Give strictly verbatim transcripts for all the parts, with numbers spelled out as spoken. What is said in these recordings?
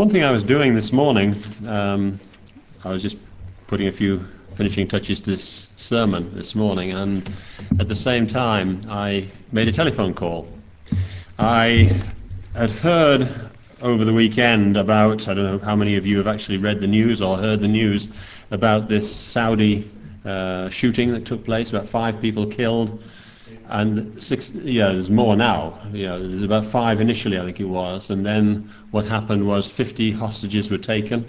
One thing I was doing this morning, um, I was just putting a few finishing touches to this sermon this morning, and at the same time I made a telephone call. I had heard over the weekend about, I don't know how many of you have actually read the news or heard the news about this Saudi uh, shooting that took place, about five people killed, and six, yeah, there's more now. You know, there's about five initially, I think it was, and then what happened was fifty hostages were taken.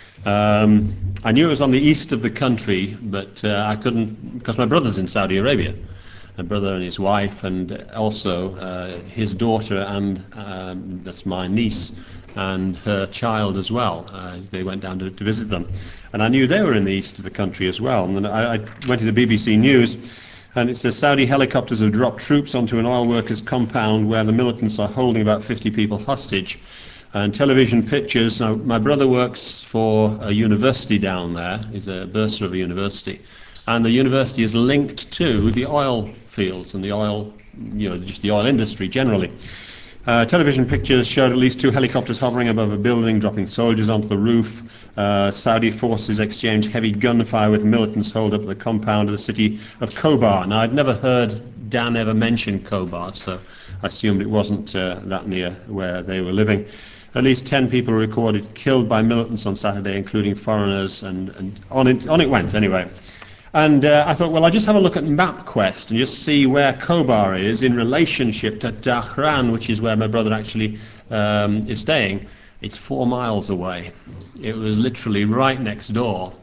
Um, I knew it was on the east of the country, but uh, I couldn't, because my brother's in Saudi Arabia. My brother and his wife, and also uh, his daughter, and um, that's my niece, and her child as well. Uh, they went down to, to visit them. And I knew they were in the east of the country as well. And then I, I went to the B B C News, and it says Saudi helicopters have dropped troops onto an oil workers' compound where the militants are holding about fifty people hostage. And television pictures. Now, my brother works for a university down there. He's a bursar of a university. And the university is linked to the oil fields and the oil, you know, just the oil industry generally. Uh, television pictures showed at least two helicopters hovering above a building, dropping soldiers onto the roof. Uh, Saudi forces exchanged heavy gunfire with militants holed up at the compound of the city of Khobar. Now, I'd never heard Dan ever mention Khobar, so I assumed it wasn't uh, that near where they were living. At least ten people were recorded killed by militants on Saturday, including foreigners, and, and on, it, on it went anyway. And uh, I thought, well, I'll just have a look at MapQuest and just see where Khobar is in relationship to Dhahran, which is where my brother actually um, is staying. It's four miles away. It was literally right next door.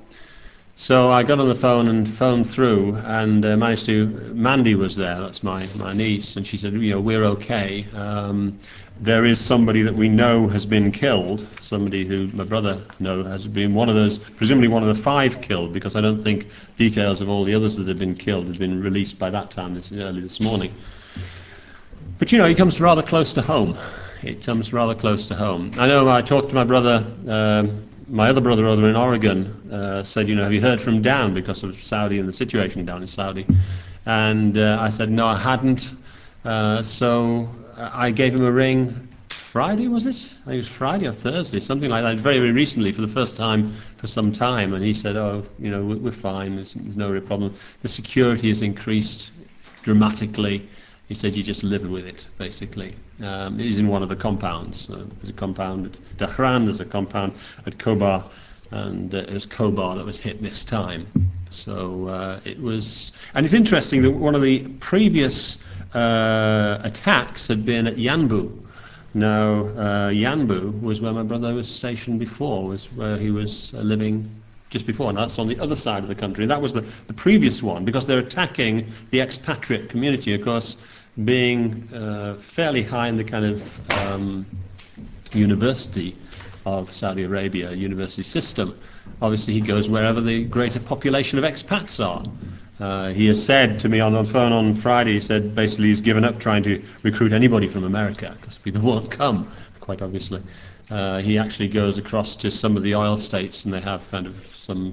So I got on the phone and phoned through and uh, managed to, Mandy was there, that's my, my niece, and she said, you know, we're okay. Um, there is somebody that we know has been killed, somebody who my brother knows has been one of those, presumably one of the five killed, because I don't think details of all the others that have been killed have been released by that time, this, early this morning. But you know, it comes rather close to home. It comes rather close to home. I know I talked to my brother, um, my other brother over in Oregon, uh, said, you know, have you heard from Dan because of Saudi and the situation down in Saudi? And uh, I said, no, I hadn't. Uh, so I gave him a ring Friday, was it? I think it was Friday or Thursday, something like that, very, very recently, for the first time for some time. And he said, oh, you know, we're fine, there's, there's no real problem. The security has increased dramatically. He said you just live with it, basically. Um, he's in one of the compounds. Uh, there's a compound at Dhahran, there's a compound at Khobar, and uh, it was Khobar that was hit this time. So uh, it was, and it's interesting that one of the previous uh, attacks had been at Yanbu. Now, uh, Yanbu was where my brother was stationed before, was where he was uh, living just before, and that's on the other side of the country. That was the, the previous one, because they're attacking the expatriate community, of course, being uh, fairly high in the kind of um, university of Saudi Arabia, university system. Obviously he goes wherever the greater population of expats are. Uh, he has said to me on the phone on Friday, he said basically he's given up trying to recruit anybody from America, because people won't come, quite obviously. Uh, he actually goes across to some of the oil states, and they have kind of some,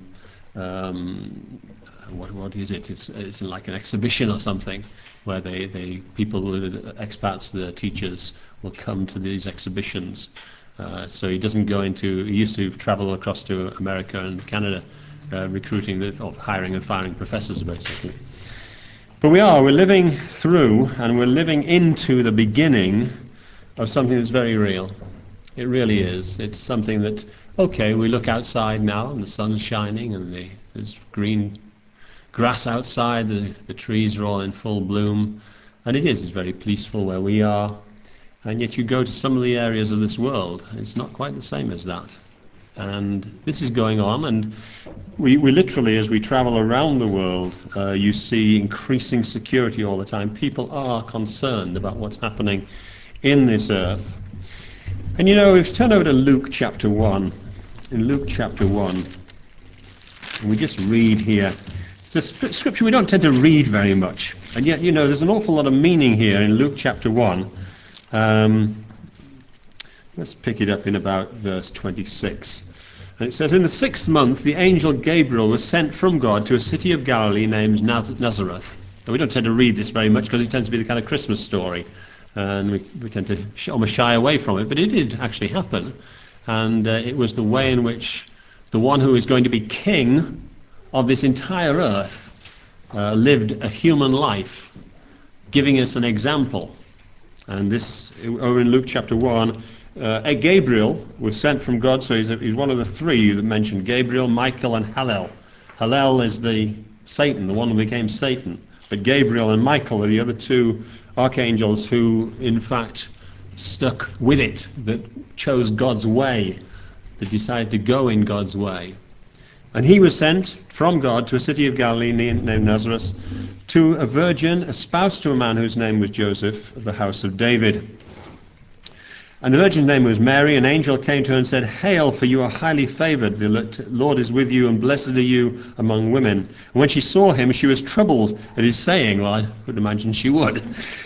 um, what what is it? It's it's like an exhibition or something, where they, they people, the expats, the teachers, will come to these exhibitions. Uh, so he doesn't go into, he used to travel across to America and Canada, uh, recruiting, the, or hiring and firing professors, basically. But we are, we're living through, and we're living into the beginning of something that's very real. It really is. It's something that, okay, we look outside now and the sun's shining and the, there's green grass outside, the, the trees are all in full bloom, and it is it's very peaceful where we are. And yet you go to some of the areas of this world, it's not quite the same as that. And this is going on, and we, we literally, as we travel around the world, uh, you see increasing security all the time. People are concerned about what's happening in this earth. And you know, if you turn over to Luke chapter one, in Luke chapter one, we just read here. It's a scripture we don't tend to read very much, and yet, you know, there's an awful lot of meaning here in Luke chapter one. Um, let's pick it up in about verse twenty-six. And it says, in the sixth month, the angel Gabriel was sent from God to a city of Galilee named Naz- Nazareth. And we don't tend to read this very much because it tends to be the kind of Christmas story, and we, we tend to sh- almost shy away from it, but it did actually happen. and uh, it was the way in which the one who is going to be king of this entire earth uh, lived a human life, giving us an example. And this, over in Luke chapter one, uh, Gabriel was sent from God, so he's, a, he's one of the three that mentioned: Gabriel, Michael, and Hallel. Hallel is the Satan, the one who became Satan. But Gabriel and Michael are the other two archangels who, in fact, stuck with it, that chose God's way, that decided to go in God's way. And he was sent from God to a city of Galilee named Nazareth, to a virgin espoused to a man whose name was Joseph, of the house of David. And the virgin's name was Mary. An angel came to her and said, "Hail, for you are highly favored. The Lord is with you, and blessed are you among women." And when she saw him, she was troubled at his saying. Well, I would imagine she would.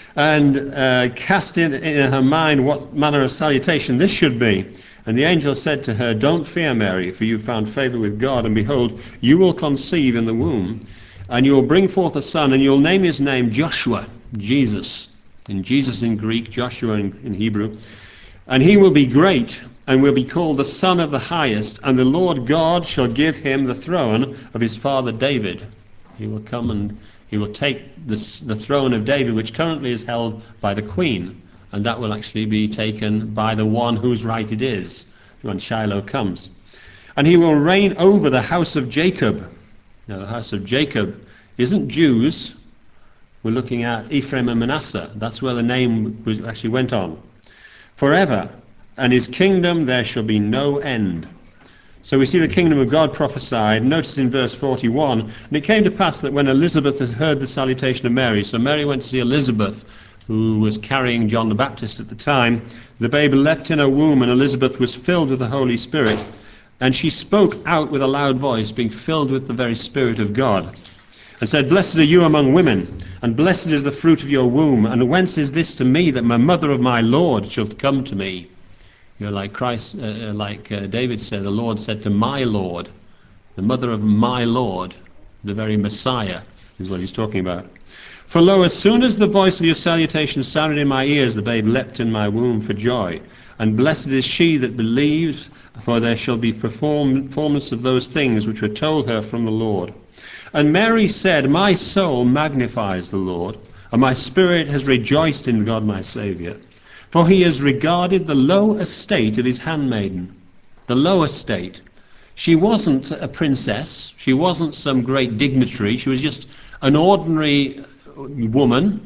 And uh, cast in, in her mind what manner of salutation this should be. And the angel said to her, "Don't fear, Mary, for you found favor with God, and behold, you will conceive in the womb, and you will bring forth a son, and you'll name his name Joshua," Jesus. In Jesus in Greek, Joshua in, in Hebrew. "And he will be great, and will be called the Son of the Highest, and the Lord God shall give him the throne of his father David." He will come and he will take this, the throne of David, which currently is held by the Queen, and that will actually be taken by the one whose right it is when Shiloh comes. "And he will reign over the house of Jacob." Now, the house of Jacob isn't Jews. We're looking at Ephraim and Manasseh. That's where the name was, actually went on. "Forever, and his kingdom there shall be no end." So we see the kingdom of God prophesied. Notice in verse forty-one, "And it came to pass that when Elizabeth had heard the salutation of Mary," so Mary went to see Elizabeth, who was carrying John the Baptist at the time, "the babe leapt in her womb, and Elizabeth was filled with the Holy Spirit. And she spoke out with a loud voice," being filled with the very Spirit of God, "and said, Blessed are you among women, and blessed is the fruit of your womb. And whence is this to me, that my mother of my Lord shall come to me?" You know, like Christ, uh, like uh, David said, the Lord said to my Lord, the mother of my Lord, the very Messiah, is what he's talking about. "For lo, as soon as the voice of your salutation sounded in my ears, the babe leapt in my womb for joy. And blessed is she that believes, for there shall be performance of those things which were told her from the Lord. And Mary said, My soul magnifies the Lord, and my spirit has rejoiced in God my Saviour. For he has regarded the low estate of his handmaiden." The low estate. She wasn't a princess. She wasn't some great dignitary. She was just an ordinary woman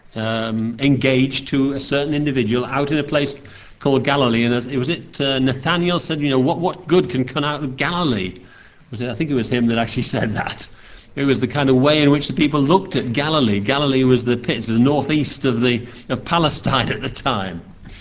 um, engaged to a certain individual out in a place called Galilee. And as, was it uh, Nathaniel said, you know, what, what good can come out of Galilee? Was it, I think it was him that actually said that. It was the kind of way in which the people looked at Galilee. Galilee was the pits, the northeast of the of Palestine at the time.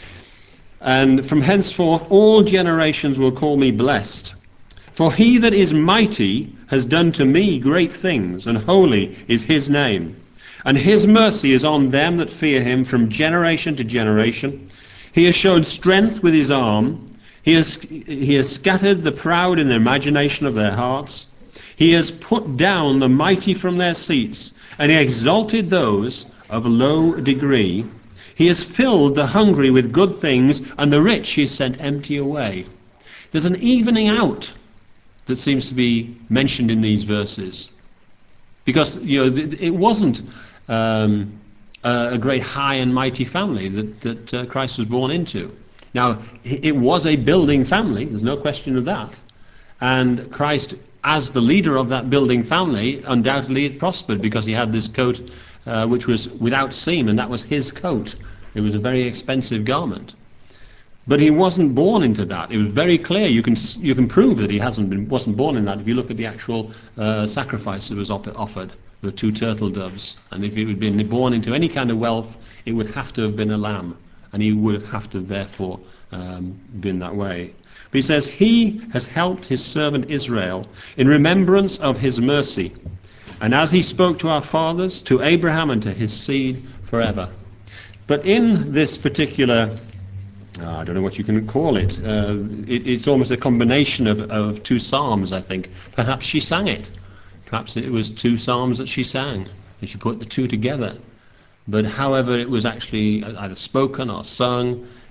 "And from henceforth all generations will call me blessed. For he that is mighty has done to me great things, and holy is his name. And his mercy is on them that fear him from generation to generation. He has showed strength with his arm. He has, he has scattered the proud in the imagination of their hearts. He has put down the mighty from their seats, and he exalted those of low degree. He has filled the hungry with good things, and the rich he has sent empty away." There's an evening out that seems to be mentioned in these verses. Because, you know, it wasn't um, a great high and mighty family that, that uh, Christ was born into. Now, it was a building family, there's no question of that. And Christ, as the leader of that building family, undoubtedly it prospered, because he had this coat uh, which was without seam, and that was his coat. It was a very expensive garment. But he wasn't born into that. It was very clear. You can you can prove that he hasn't been wasn't born in that if you look at the actual uh, sacrifice that was op- offered. There were two turtle doves, and if he had been born into any kind of wealth, it would have to have been a lamb, and he would have to have therefore um, been that way. But he says, "He has helped his servant Israel in remembrance of his mercy, and as he spoke to our fathers, to Abraham and to his seed forever." But in this particular, I don't know what you can call it. Uh, it it's almost a combination of, of two psalms, I think. Perhaps she sang it. Perhaps it was two psalms that she sang, and she put the two together. But however it was actually either spoken or sung,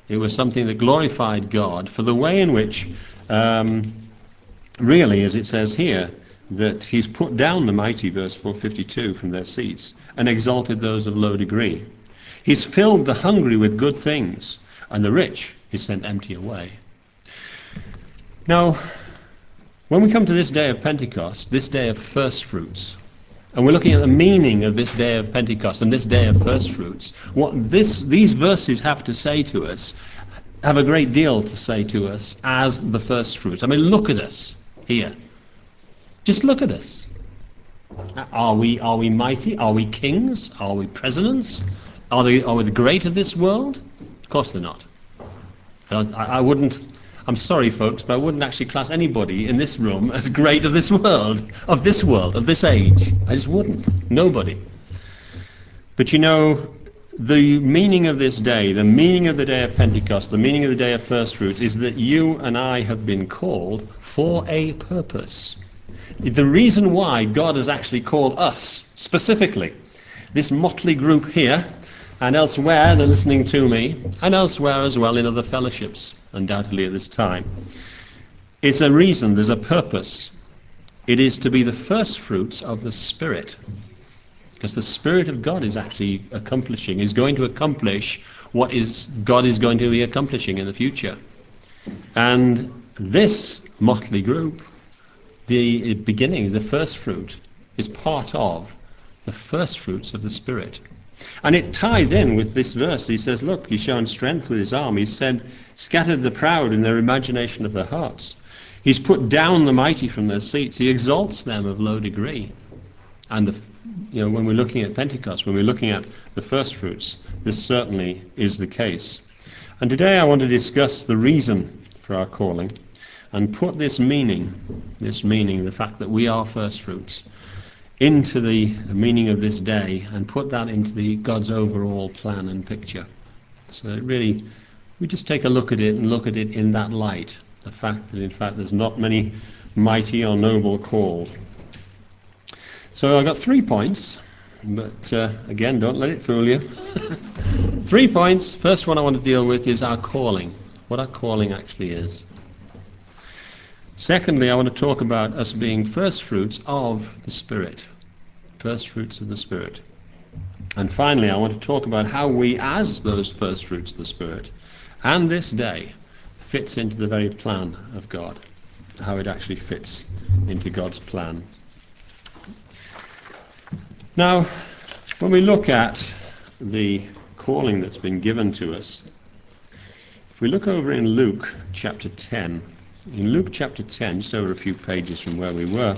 It was something that glorified God for the way in which, um, really, as it says here, that he's put down the mighty, verse four fifty-two, from their seats, and exalted those of low degree. He's filled the hungry with good things, and the rich he sent empty away. Now, when we come to this day of Pentecost, this day of first fruits, and we're looking at the meaning of this day of Pentecost and this day of first fruits, what this, these verses have to say to us, have a great deal to say to us as the first fruits. I mean, look at us here. Just look at us. Are we, are we mighty? Are we kings? Are we presidents? Are, they, are we the great of this world? Of course they're not. I, I wouldn't, I'm sorry folks, but I wouldn't actually class anybody in this room as great of this world, of this world, of this age. I just wouldn't. Nobody. But you know, the meaning of this day, the meaning of the day of Pentecost, the meaning of the day of first fruits is that you and I have been called for a purpose. The reason why God has actually called us specifically, this motley group here and elsewhere, they're listening to me, and elsewhere as well in other fellowships, undoubtedly at this time. It's a reason, there's a purpose. It is to be the first fruits of the Spirit. Because the Spirit of God is actually accomplishing, is going to accomplish what is God is going to be accomplishing in the future. And this motley group, the beginning, the first fruit, is part of the first fruits of the Spirit. And it ties in with this verse. He says, look, he's shown strength with his arm. He's said, scattered the proud in their imagination of their hearts. He's put down the mighty from their seats. He exalts them of low degree. And the, you know, when we're looking at Pentecost, when we're looking at the first fruits, this certainly is the case. And today I want to discuss the reason for our calling and put this meaning, this meaning, the fact that we are first fruits, into the meaning of this day and put that into the God's overall plan and picture. So it really, we just take a look at it and look at it in that light, the fact that in fact there's not many mighty or noble called. So I've got three points, but uh, again, don't let it fool you. Three points. First one I want to deal with is our calling, what our calling actually is. Secondly, I want to talk about us being first fruits of the Spirit. First fruits of the Spirit. And finally, I want to talk about how we, as those first fruits of the Spirit, and this day, fits into the very plan of God. How it actually fits into God's plan. Now, when we look at the calling that's been given to us, if we look over in Luke chapter ten, in Luke chapter ten, just over a few pages from where we were,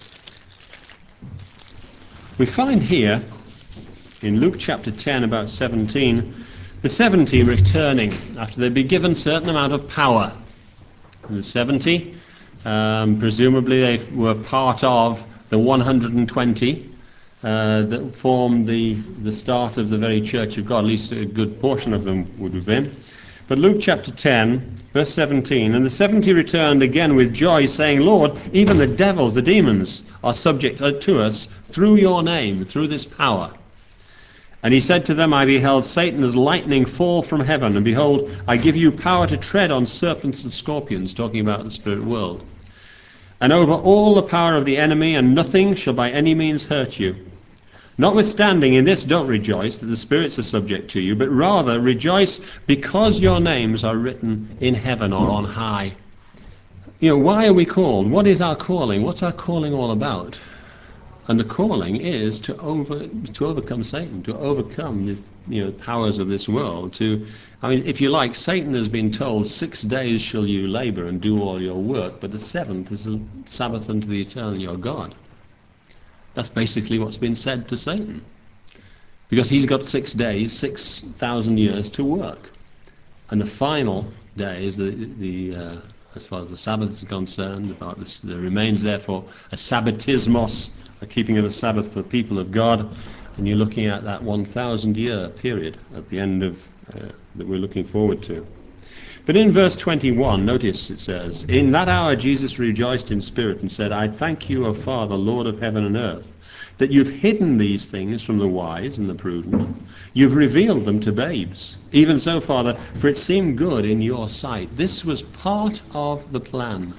we find here, in Luke chapter ten, about seventeen, the seventy returning after they'd been given a certain amount of power. And the seventy, um, presumably they were part of the one hundred twenty uh, that formed the, the start of the very Church of God, at least a good portion of them would have been. But Luke chapter ten, verse seventeen, and the seventy returned again with joy, saying, Lord, even the devils, the demons, are subject to us through your name, through this power. And he said to them, I beheld Satan as lightning fall from heaven, and behold, I give you power to tread on serpents and scorpions, talking about the spirit world, and over all the power of the enemy, and nothing shall by any means hurt you. Notwithstanding, in this don't rejoice that the spirits are subject to you, but rather rejoice because your names are written in heaven or on high. You know, why are we called? What is our calling? What's our calling all about? And the calling is to over to overcome Satan, to overcome the you know powers of this world. To, I mean, if you like, Satan has been told, six days shall you labour and do all your work, but the seventh is a Sabbath unto the eternal your God. That's basically what's been said to Satan, because he's got six days, six thousand years to work, and the final day is the the. Uh, as far as the Sabbath is concerned, about this, there remains therefore a sabbatismos, a keeping of the Sabbath for the people of God, and you're looking at that one thousand year period at the end of uh, that we're looking forward to. But in verse twenty-one, notice it says, in that hour Jesus rejoiced in spirit and said, I thank you, O Father, Lord of heaven and earth, that you've hidden these things from the wise and the prudent. You've revealed them to babes. Even so, Father, for it seemed good in your sight. This was part of the plan.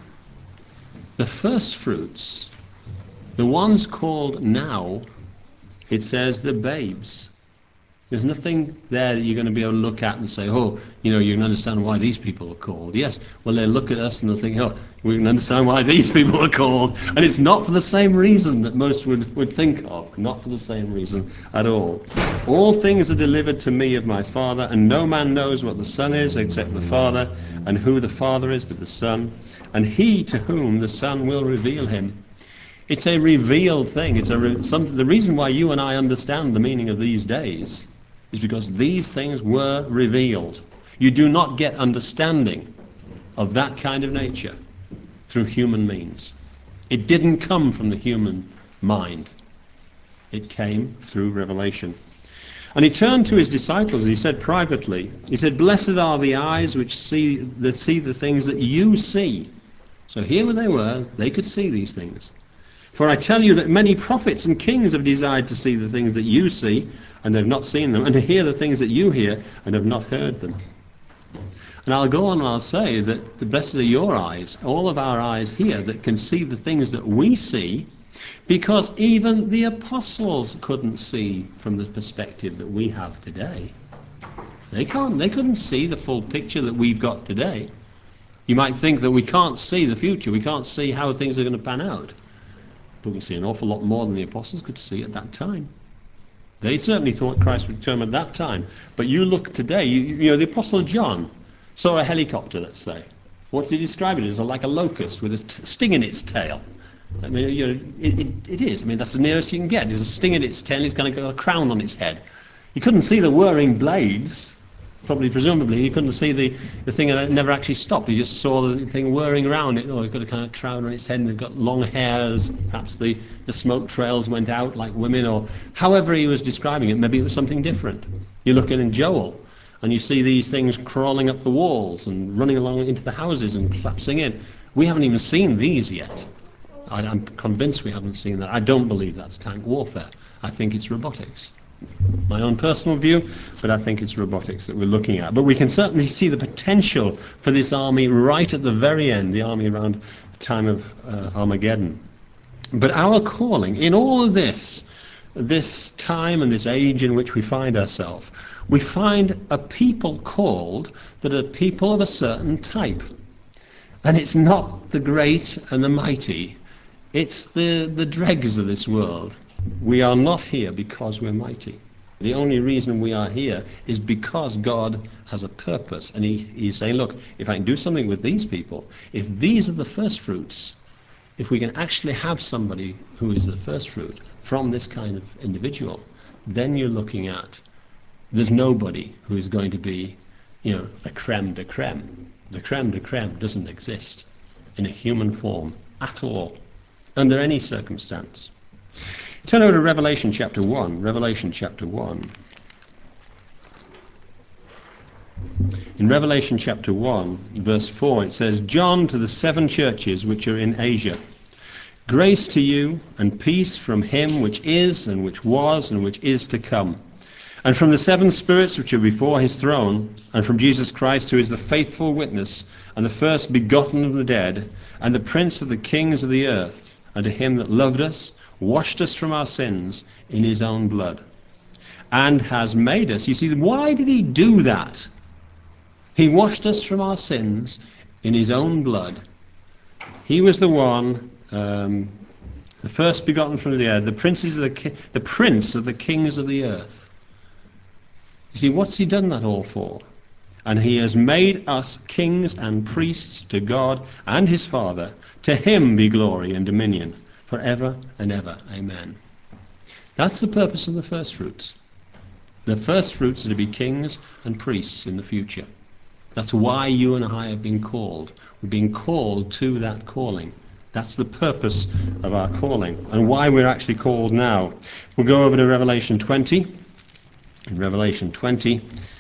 The first fruits, the ones called now, it says the babes. There's nothing there that you're going to be able to look at and say, oh, you know, you can understand why these people are called. Yes, well, they'll look at us and they'll think, oh, we can understand why these people are called. And it's not for the same reason that most would, would think of. Not for the same reason at all. All things are delivered to me of my Father, and no man knows what the Son is except the Father, and who the Father is but the Son, and he to whom the Son will reveal him. It's a revealed thing. It's a re- some, the reason why you and I understand the meaning of these days is because these things were revealed. You do not get understanding of that kind of nature through human means. It didn't come from the human mind. It came through revelation. And he turned to his disciples and he said privately, he said, blessed are the eyes which see that see the things that you see. So here they were, they could see these things. For I tell you that many prophets and kings have desired to see the things that you see, and they've not seen them, and to hear the things that you hear, and have not heard them. And I'll go on and I'll say that the blessed are your eyes, all of our eyes here, that can see the things that we see, because even the apostles couldn't see from the perspective that we have today. They can't, they couldn't see the full picture that we've got today. You might think that we can't see the future, we can't see how things are going to pan out. But we see an awful lot more than the apostles could see at that time. They certainly thought Christ would come at that time. But you look today, you, you know, the Apostle John saw a helicopter, let's say. What's he describe it as? Like a locust with a t- sting in its tail. I mean, you know, it, it, it is. I mean, that's the nearest you can get. There's a sting in its tail, it's going to got a crown on its head. You couldn't see the whirring blades. Probably, presumably, you couldn't see the, the thing, and it never actually stopped. You just saw the thing whirring around it. Oh, it's got a kind of crown on its head, and it's got long hairs. Perhaps the, the smoke trails went out like women, or however he was describing it. Maybe it was something different. You look in Joel, and you see these things crawling up the walls and running along into the houses and collapsing in. We haven't even seen these yet. I, I'm convinced we haven't seen that. I don't believe that's tank warfare. I think it's robotics. My own personal view, but I think it's robotics that we're looking at. But we can certainly see the potential for this army right at the very end, the army around the time of uh, Armageddon. But our calling, in all of this, this time and this age in which we find ourselves, we find a people called that are people of a certain type. And it's not the great and the mighty, it's the, the dregs of this world. We are not here because we're mighty. The only reason we are here is because God has a purpose. And he, he's saying, look, if I can do something with these people, if these are the first fruits, if we can actually have somebody who is the first fruit from this kind of individual, then you're looking at, there's nobody who is going to be, you know, a creme de creme. The creme de creme doesn't exist in a human form at all, under any circumstance. Turn over to Revelation chapter one. Revelation chapter one. In Revelation chapter one, verse four, it says, John to the seven churches which are in Asia. Grace to you and peace from him which is, and which was, and which is to come, and from the seven spirits which are before his throne, and from Jesus Christ, who is the faithful witness, and the first begotten of the dead, and the prince of the kings of the earth, and to him that loved us, washed us from our sins in his own blood, and has made us. You see, why did he do that? He washed us from our sins in his own blood. He was the one, um, the first begotten from the earth, the princes of the ki- the prince of the kings of the earth. You see, what's he done that all for? And he has made us kings and priests to God and his Father. To him be glory and dominion forever and ever. Amen. That's the purpose of the first fruits. The first fruits are to be kings and priests in the future. That's why you and I have been called. We've been called to that calling. That's the purpose of our calling, and why we're actually called now. We'll go over to Revelation twenty. In Revelation twenty,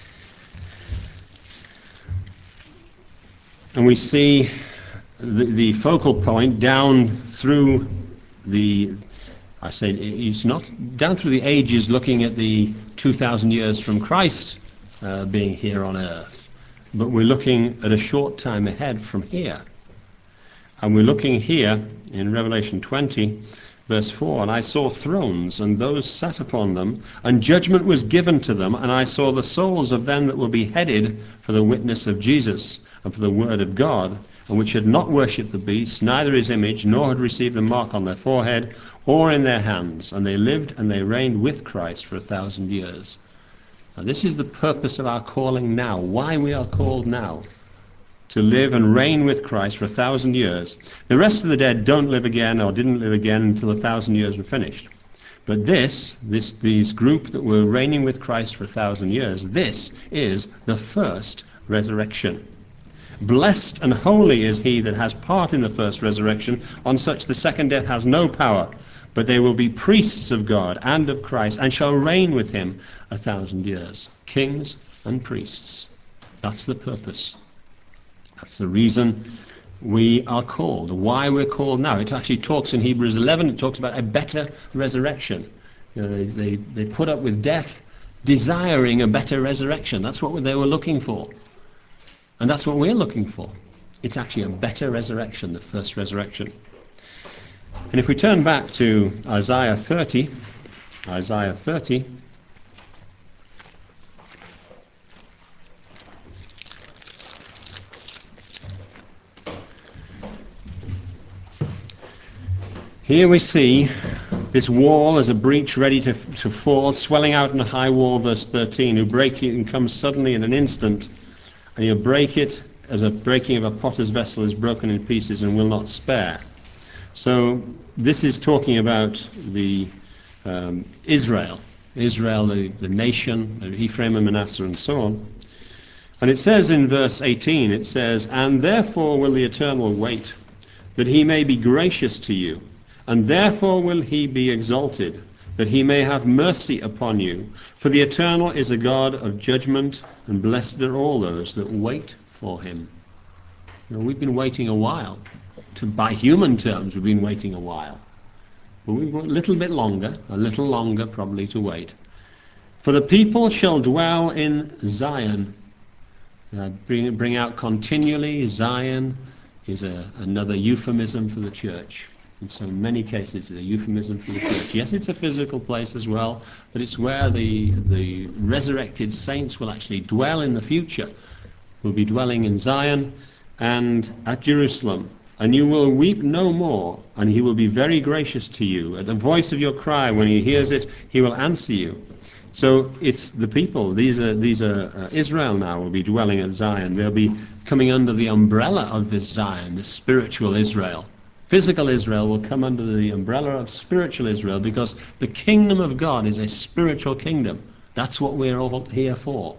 and we see the, the focal point down through the I say it's not down through the ages looking at the two thousand years from Christ uh, being here on earth, but we're looking at a short time ahead from here. And we're looking here in Revelation twenty, verse four, and I saw thrones, and those sat upon them, and judgment was given to them, and I saw the souls of them that were beheaded for the witness of Jesus, and for the word of God, and which had not worshipped the beast, neither his image, nor had received the mark on their forehead, or in their hands. And they lived and they reigned with Christ for a thousand years. Now this is the purpose of our calling now, why we are called now. To live and reign with Christ for a thousand years. The rest of the dead don't live again or didn't live again until a thousand years were finished. But this, this, these group that were reigning with Christ for a thousand years, this is the first resurrection. Blessed and holy is he that has part in the first resurrection. On such the second death has no power, but they will be priests of God and of Christ, and shall reign with him a thousand years. Kings and priests. That's the purpose. That's the reason we are called, why we're called now. It actually talks in Hebrews eleven, it talks about a better resurrection. You know, they, they, they put up with death, desiring a better resurrection. That's what they were looking for. And that's what we're looking for. It's actually a better resurrection, the first resurrection. And if we turn back to Isaiah thirty, Isaiah thirty, here we see this wall as a breach ready to, to fall, swelling out in a high wall, verse thirteen, who break it and comes suddenly in an instant, and he'll break it as a breaking of a potter's vessel is broken in pieces and will not spare. So this is talking about the um, Israel, Israel, the, the nation, Ephraim and Manasseh and so on. And it says in verse eighteen, it says, and therefore will the Eternal wait, that he may be gracious to you. And therefore will he be exalted, that he may have mercy upon you. For the Eternal is a God of judgment, and blessed are all those that wait for him. You know, we've been waiting a while. To, by human terms, we've been waiting a while. But we've got a little bit longer, a little longer probably to wait. For the people shall dwell in Zion. Uh, bring, bring out continually. Zion is a, another euphemism for the church. In so many cases, it's a euphemism for the church. Yes, it's a physical place as well, but it's where the, the resurrected saints will actually dwell in the future. Will be dwelling in Zion and at Jerusalem. And you will weep no more, and he will be very gracious to you. At the voice of your cry, when he hears it, he will answer you. So it's the people. These are, these are uh, Israel now will be dwelling at Zion. They'll be coming under the umbrella of this Zion, this spiritual Israel. Physical Israel will come under the umbrella of spiritual Israel, because the kingdom of God is a spiritual kingdom. That's what we're all here for.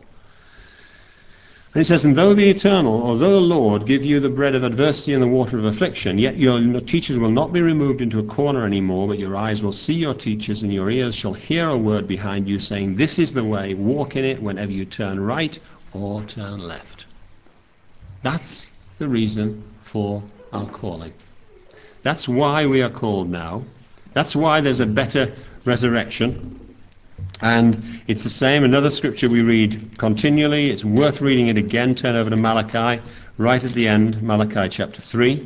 And he says, and though the Eternal, or though the Lord, give you the bread of adversity and the water of affliction, yet your teachers will not be removed into a corner anymore, but your eyes will see your teachers, and your ears shall hear a word behind you saying, this is the way, walk in it whenever you turn right or turn left. That's the reason for our calling. That's why we are called now. That's why there's a better resurrection. And it's the same, another scripture we read continually. It's worth reading it again. Turn over to Malachi, right at the end, Malachi chapter three.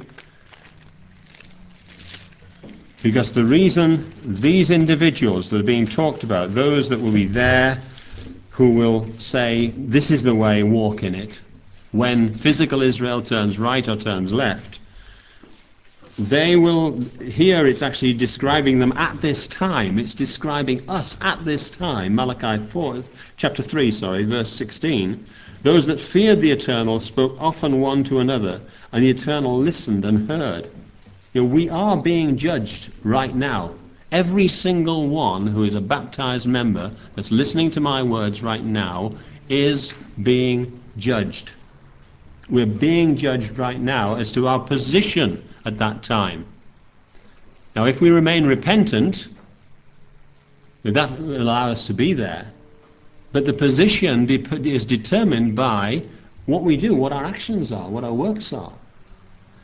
Because the reason these individuals that are being talked about, those that will be there, who will say, this is the way, walk in it, when physical Israel turns right or turns left, they will, here it's actually describing them at this time. It's describing us at this time. Malachi four, chapter three, sorry, verse sixteen. Those that feared the Eternal spoke often one to another, and the Eternal listened and heard. You know, we are being judged right now. Every single one who is a baptized member that's listening to my words right now is being judged. We're being judged right now as to our position at that time. Now, if we remain repentant, that will allow us to be there. But the position de- is determined by what we do, what our actions are, what our works are.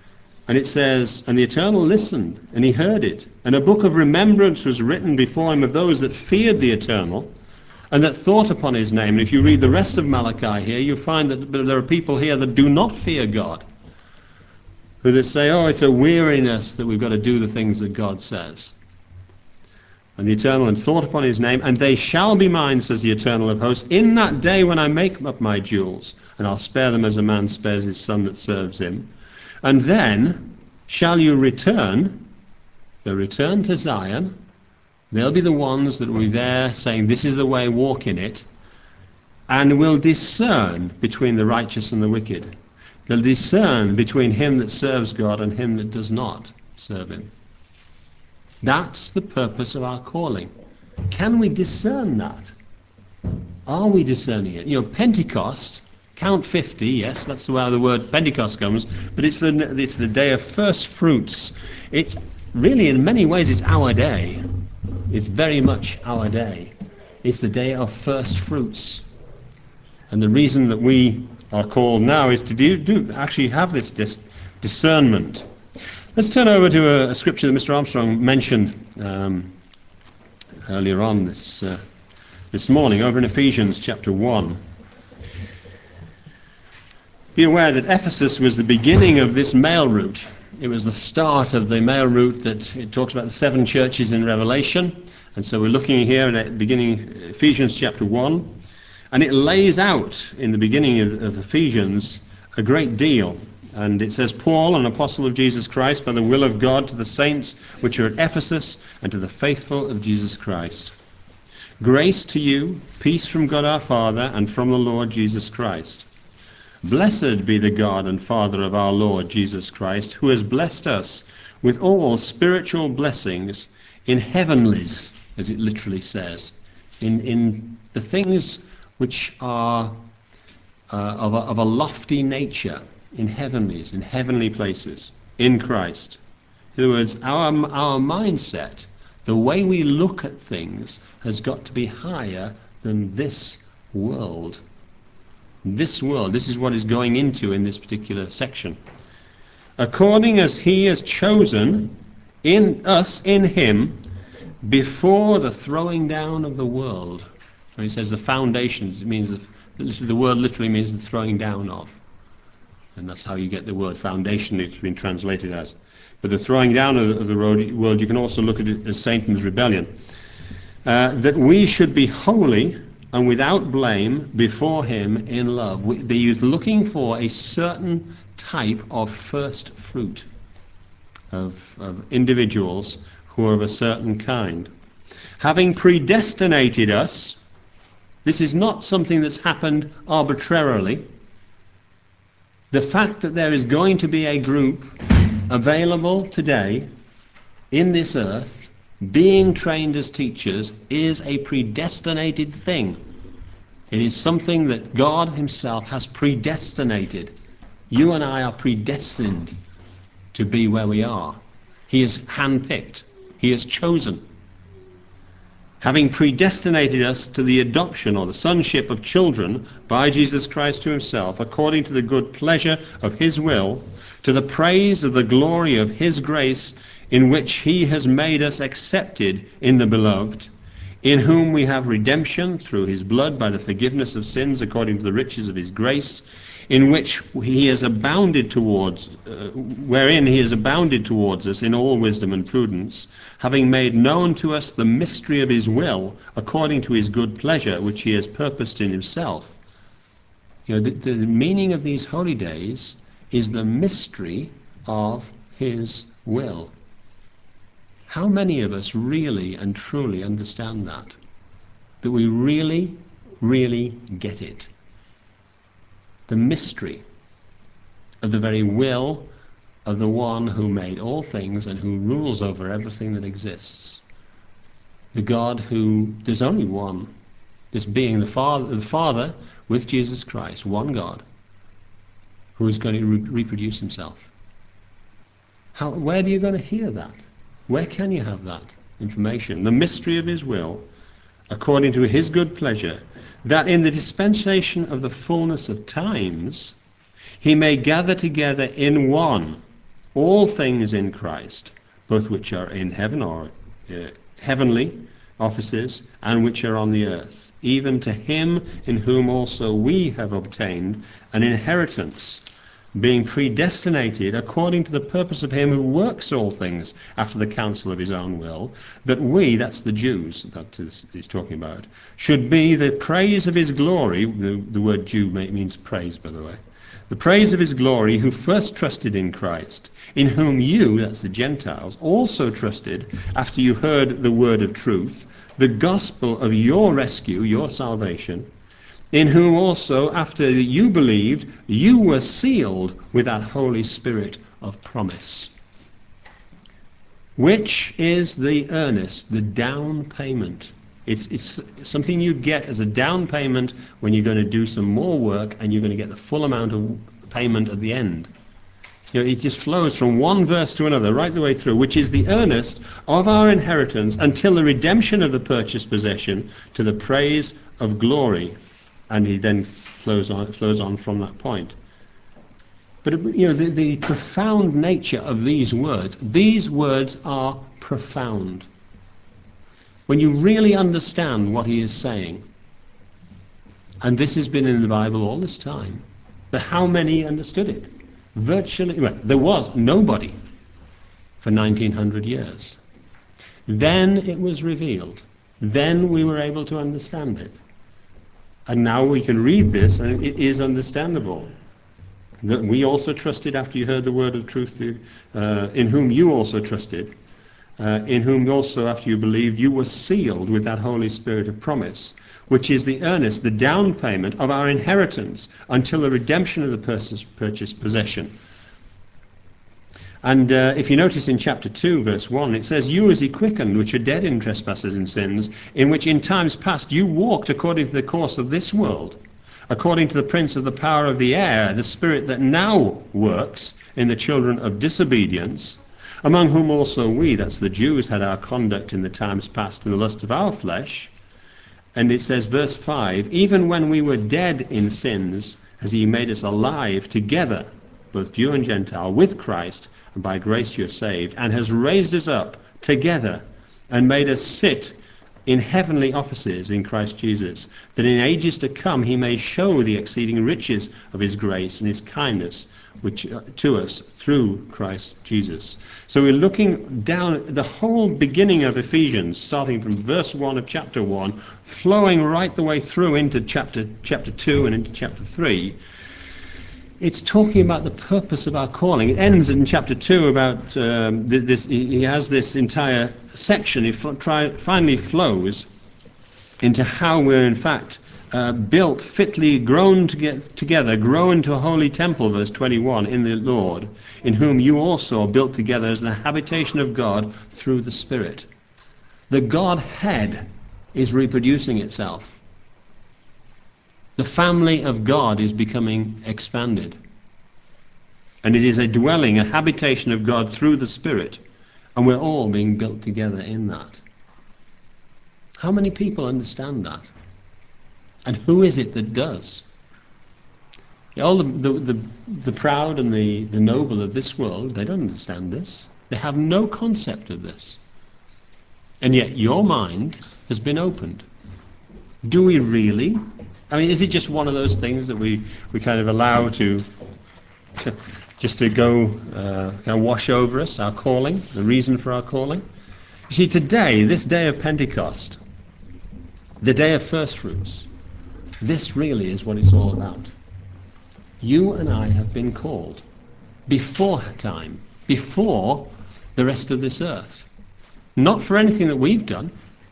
And it says, and the Eternal listened, and he heard it. And a book of remembrance was written before him of those that feared the Eternal, and that thought upon his name. And if you read the rest of Malachi here, you'll find that there are people here that do not fear God, who that say, oh, it's a weariness that we've got to do the things that God says. And the Eternal had thought upon his name, and they shall be mine, says the Eternal of hosts, in that day when I make up my jewels, and I'll spare them as a man spares his son that serves him. And then shall you return, they'll return to Zion. They'll be the ones that will be there saying, this is the way, walk in it, and will discern between the righteous and the wicked. They'll discern between him that serves God and him that does not serve him. That's the purpose of our calling. Can we discern that? Are we discerning it? You know, Pentecost, count fifty, yes, that's where the word Pentecost comes, but it's the, it's the day of first fruits. It's really, in many ways, it's our day. It's very much our day. It's the day of first fruits. And the reason that we are called now is to do, do actually have this dis- discernment. Let's turn over to a, a scripture that Mister Armstrong mentioned um, earlier on this, uh, this morning, over in Ephesians chapter one. Be aware that Ephesus was the beginning of this mail route. It was the start of the mail route that it talks about the seven churches in Revelation. And so we're looking here at the beginning, Ephesians chapter one. And it lays out in the beginning of, of Ephesians a great deal. And it says, Paul, an apostle of Jesus Christ, by the will of God, to the saints which are at Ephesus, and to the faithful of Jesus Christ. Grace to you, peace from God our Father, and from the Lord Jesus Christ. Blessed be the God and Father of our Lord Jesus Christ, who has blessed us with all spiritual blessings in heavenlies, as it literally says, in, in the things which are uh, of, a, of a lofty nature, in heavenlies, in heavenly places, in Christ. In other words, our, our mindset, the way we look at things, has got to be higher than this world. This world, this is what is going into in this particular section. According as he has chosen in us, in him, before the throwing down of the world. When he says the foundations, it means the, the word literally means the throwing down of. And that's how you get the word foundation, it's been translated as. But the throwing down of the world, you can also look at it as Satan's rebellion. Uh, that we should be holy and without blame before him in love. We, be looking for a certain type of first fruit of, of individuals who are of a certain kind. Having predestinated us, this is not something that's happened arbitrarily. The fact that there is going to be a group available today in this earth being trained as teachers is a predestinated thing. It is something that God himself has predestinated. You and I are predestined to be where we are. He is handpicked. He has chosen. Having predestinated us to the adoption or the sonship of children by Jesus Christ to himself, according to the good pleasure of his will, to the praise of the glory of his grace, in which he has made us accepted in the beloved, in whom we have redemption through his blood by the forgiveness of sins, according to the riches of his grace, in which he has abounded towards, uh, wherein he has abounded towards us in all wisdom and prudence, having made known to us the mystery of his will, according to his good pleasure, which he has purposed in himself. You know, the, the meaning of these holy days is the mystery of his will. How many of us really and truly understand that? That we really, really get it? The mystery of the very will of the one who made all things and who rules over everything that exists. The God who, there's only one, this being the Father, the Father with Jesus Christ, one God, who is going to re- reproduce himself. How, where are you going to hear that? Where can you have that information? The mystery of his will, according to his good pleasure, that in the dispensation of the fullness of times he may gather together in one all things in Christ, both which are in heaven or uh, heavenly offices, and which are on the earth, even to him in whom also we have obtained an inheritance, being predestinated according to the purpose of him who works all things after the counsel of his own will, that we, that's the Jews that is, he's talking about, should be the praise of his glory. The, the word Jew means praise, by the way. The praise of his glory, who first trusted in Christ, in whom you, that's the Gentiles, also trusted after you heard the word of truth, the gospel of your rescue, your salvation, in whom also, after you believed, you were sealed with that Holy Spirit of promise, which is the earnest, the down payment. It's, it's something you get as a down payment when you're going to do some more work, and you're going to get the full amount of payment at the end. You know, it just flows from one verse to another right the way through, which is the earnest of our inheritance until the redemption of the purchased possession, to the praise of glory. And he then flows on, flows on from that point. But you know, the, the profound nature of these words, these words are profound. When you really understand what he is saying, and this has been in the Bible all this time, but how many understood it? Virtually, well, there was nobody for nineteen hundred years. Then it was revealed. Then we were able to understand it. And now we can read this, and it is understandable. That we also trusted after you heard the word of truth, uh, in whom you also trusted, uh, in whom also after you believed, you were sealed with that Holy Spirit of promise, which is the earnest, the down payment of our inheritance until the redemption of the purchased possession. And uh, if you notice in chapter two, verse one, it says, you as he quickened, which are dead in trespasses and sins, in which in times past you walked according to the course of this world, according to the prince of the power of the air, the spirit that now works in the children of disobedience, among whom also we, that's the Jews, had our conduct in the times past in the lust of our flesh. And it says, verse five, even when we were dead in sins, has he made us alive together, both Jew and Gentile, with Christ, and by grace you're saved, and has raised us up together and made us sit in heavenly offices in Christ Jesus, that in ages to come he may show the exceeding riches of his grace and his kindness which uh, to us through Christ Jesus. So we're looking down at the whole beginning of Ephesians, starting from verse one of chapter one, flowing right the way through into chapter chapter two and into chapter three. It's talking about the purpose of our calling. It ends in chapter two about um, this. He has this entire section. It finally flows into how we're in fact uh, built, fitly grown to get together, grow into a holy temple, verse twenty-one, in the Lord, in whom you also are built together as the habitation of God through the Spirit. The Godhead is reproducing itself. The family of God is becoming expanded. And it is a dwelling, a habitation of God through the Spirit. And we're all being built together in that. How many people understand that? And who is it that does? All the, the, the, the proud and the, the noble of this world, they don't understand this. They have no concept of this. And yet your mind has been opened. Do we really? I mean, is it just one of those things that we, we kind of allow to, to just to go uh, kind of wash over us, our calling, the reason for our calling? You see, today, this day of Pentecost, the day of first fruits, this really is what it's all about. You and I have been called before time, before the rest of this earth. Not for anything that we've done.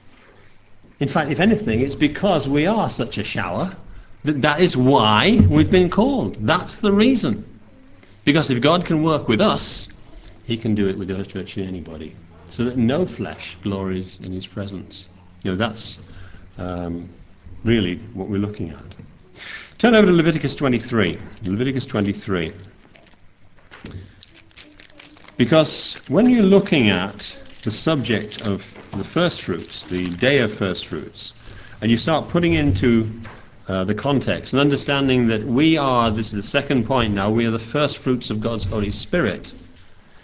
In fact, if anything, it's because we are such a shower that that is why we've been called. That's the reason. Because if God can work with us, he can do it with virtually anybody. So that no flesh glories in his presence. You know, that's um, really what we're looking at. Turn over to Leviticus twenty-three. Leviticus twenty-three. Because when you're looking at the subject of the first fruits, the day of first fruits, and you start putting into uh, the context and understanding that we are, this is the second point now, we are the first fruits of God's Holy Spirit.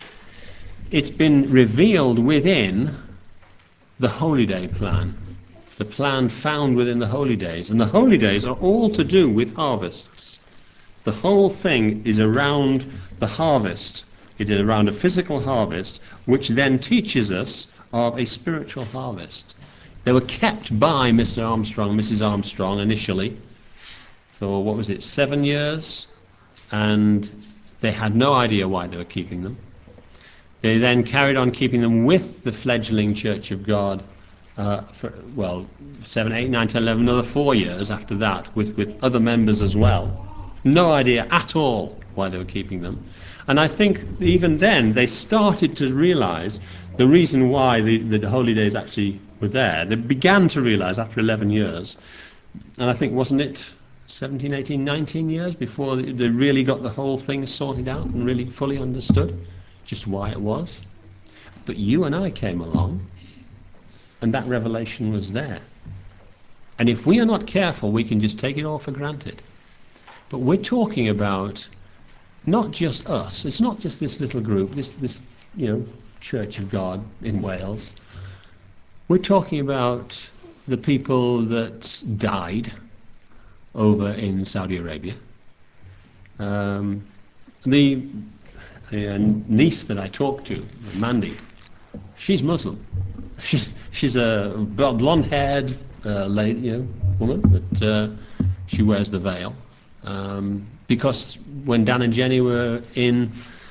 it's been revealed within the Holy Day plan, the plan found within the Holy Days. And the Holy Days are all to do with harvests. The whole thing is around the harvest. It is around a physical harvest, which then teaches us of a spiritual harvest. They were kept by Mister Armstrong, Missus Armstrong initially for, what was it, seven years, and they had no idea why they were keeping them. They then carried on keeping them with the fledgling Church of God uh, for, well, seven, eight, nine, ten, eleven, another four years after that, with, with other members as well. No idea at all why they were keeping them. And I think even then they started to realize the reason why the, the Holy Days actually were there. They began to realize after eleven years, and I think, wasn't it seventeen, eighteen, nineteen years before they really got the whole thing sorted out and really fully understood just why it was. But you and I came along, and that revelation was there. And if we are not careful, we can just take it all for granted. But we're talking about not just us. It's not just this little group, this, this you know, Church of God in Wales. We're talking about the people that died over in Saudi Arabia. Um, the, the uh, niece that I talked to, Mandy, she's Muslim. She's she's a blonde-haired uh, lady, you know, woman, but uh, she wears the veil. Um, because when Dan and Jenny were in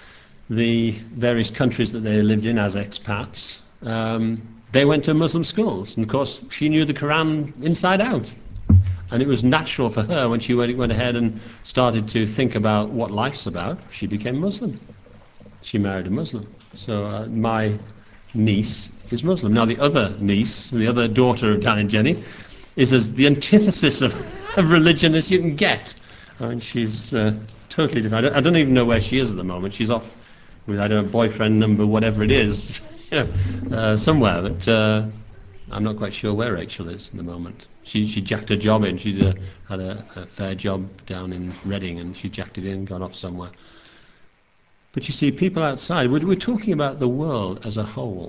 the various countries that they lived in as expats, um, they went to Muslim schools, and of course she knew the Quran inside out. And it was natural for her, when she went, went ahead and started to think about what life's about, she became Muslim. She married a Muslim. So uh, my niece is Muslim. Now the other niece, the other daughter of Dan and Jenny, is as the antithesis of, of religion as you can get. I mean, she's uh, totally different. I don't, I don't even know where she is at the moment. She's off with, I don't know, boyfriend number, whatever it is, you know, uh, somewhere. But uh, I'm not quite sure where Rachel is at the moment. She she jacked a job in. She uh, had a, a fair job down in Reading, and she jacked it in, gone off somewhere. But you see, people outside, we're, we're talking about the world as a whole.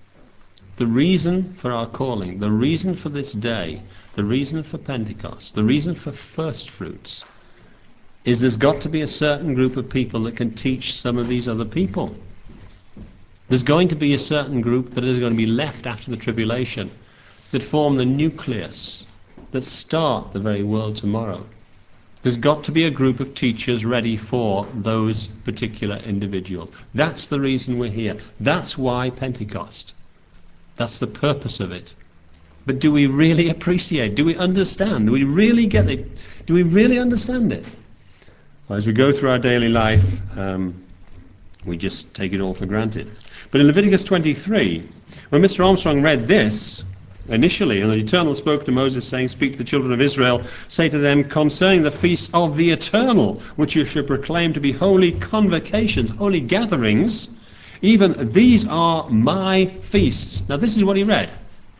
The reason for our calling, the reason for this day, the reason for Pentecost, the reason for first fruits, is there's got to be a certain group of people that can teach some of these other people. There's going to be a certain group that is going to be left after the tribulation that form the nucleus, that start the very world tomorrow. There's got to be a group of teachers ready for those particular individuals. That's the reason we're here. That's why Pentecost. That's the purpose of it. But do we really appreciate? Do we understand? Do we really get it? Do we really understand it? Well, as we go through our daily life, um, we just take it all for granted. But in Leviticus twenty-three, when Mister Armstrong read this, initially, and the Eternal spoke to Moses, saying, "Speak to the children of Israel, say to them, concerning the feasts of the Eternal, which you should proclaim to be holy convocations, holy gatherings, even these are my feasts." Now this is what he read.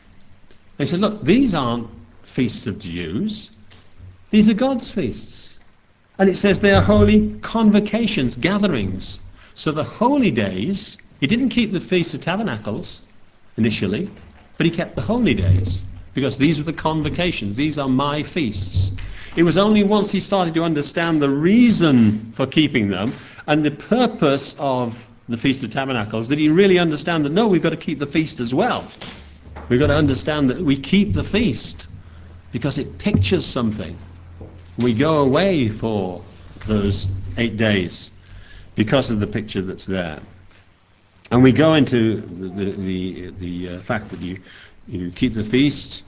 He said, look, these aren't feasts of Jews. These are God's feasts. And it says they are holy convocations, gatherings. So the holy days, he didn't keep the Feast of Tabernacles initially, but he kept the holy days, because these were the convocations. These are my feasts. It was only once he started to understand the reason for keeping them and the purpose of the Feast of Tabernacles that he really understand that, no, we've got to keep the feast as well. We've got to understand that we keep the feast because it pictures something. We go away for those eight days because of the picture that's there. And we go into the, the, the, the uh, fact that you, you keep the feast.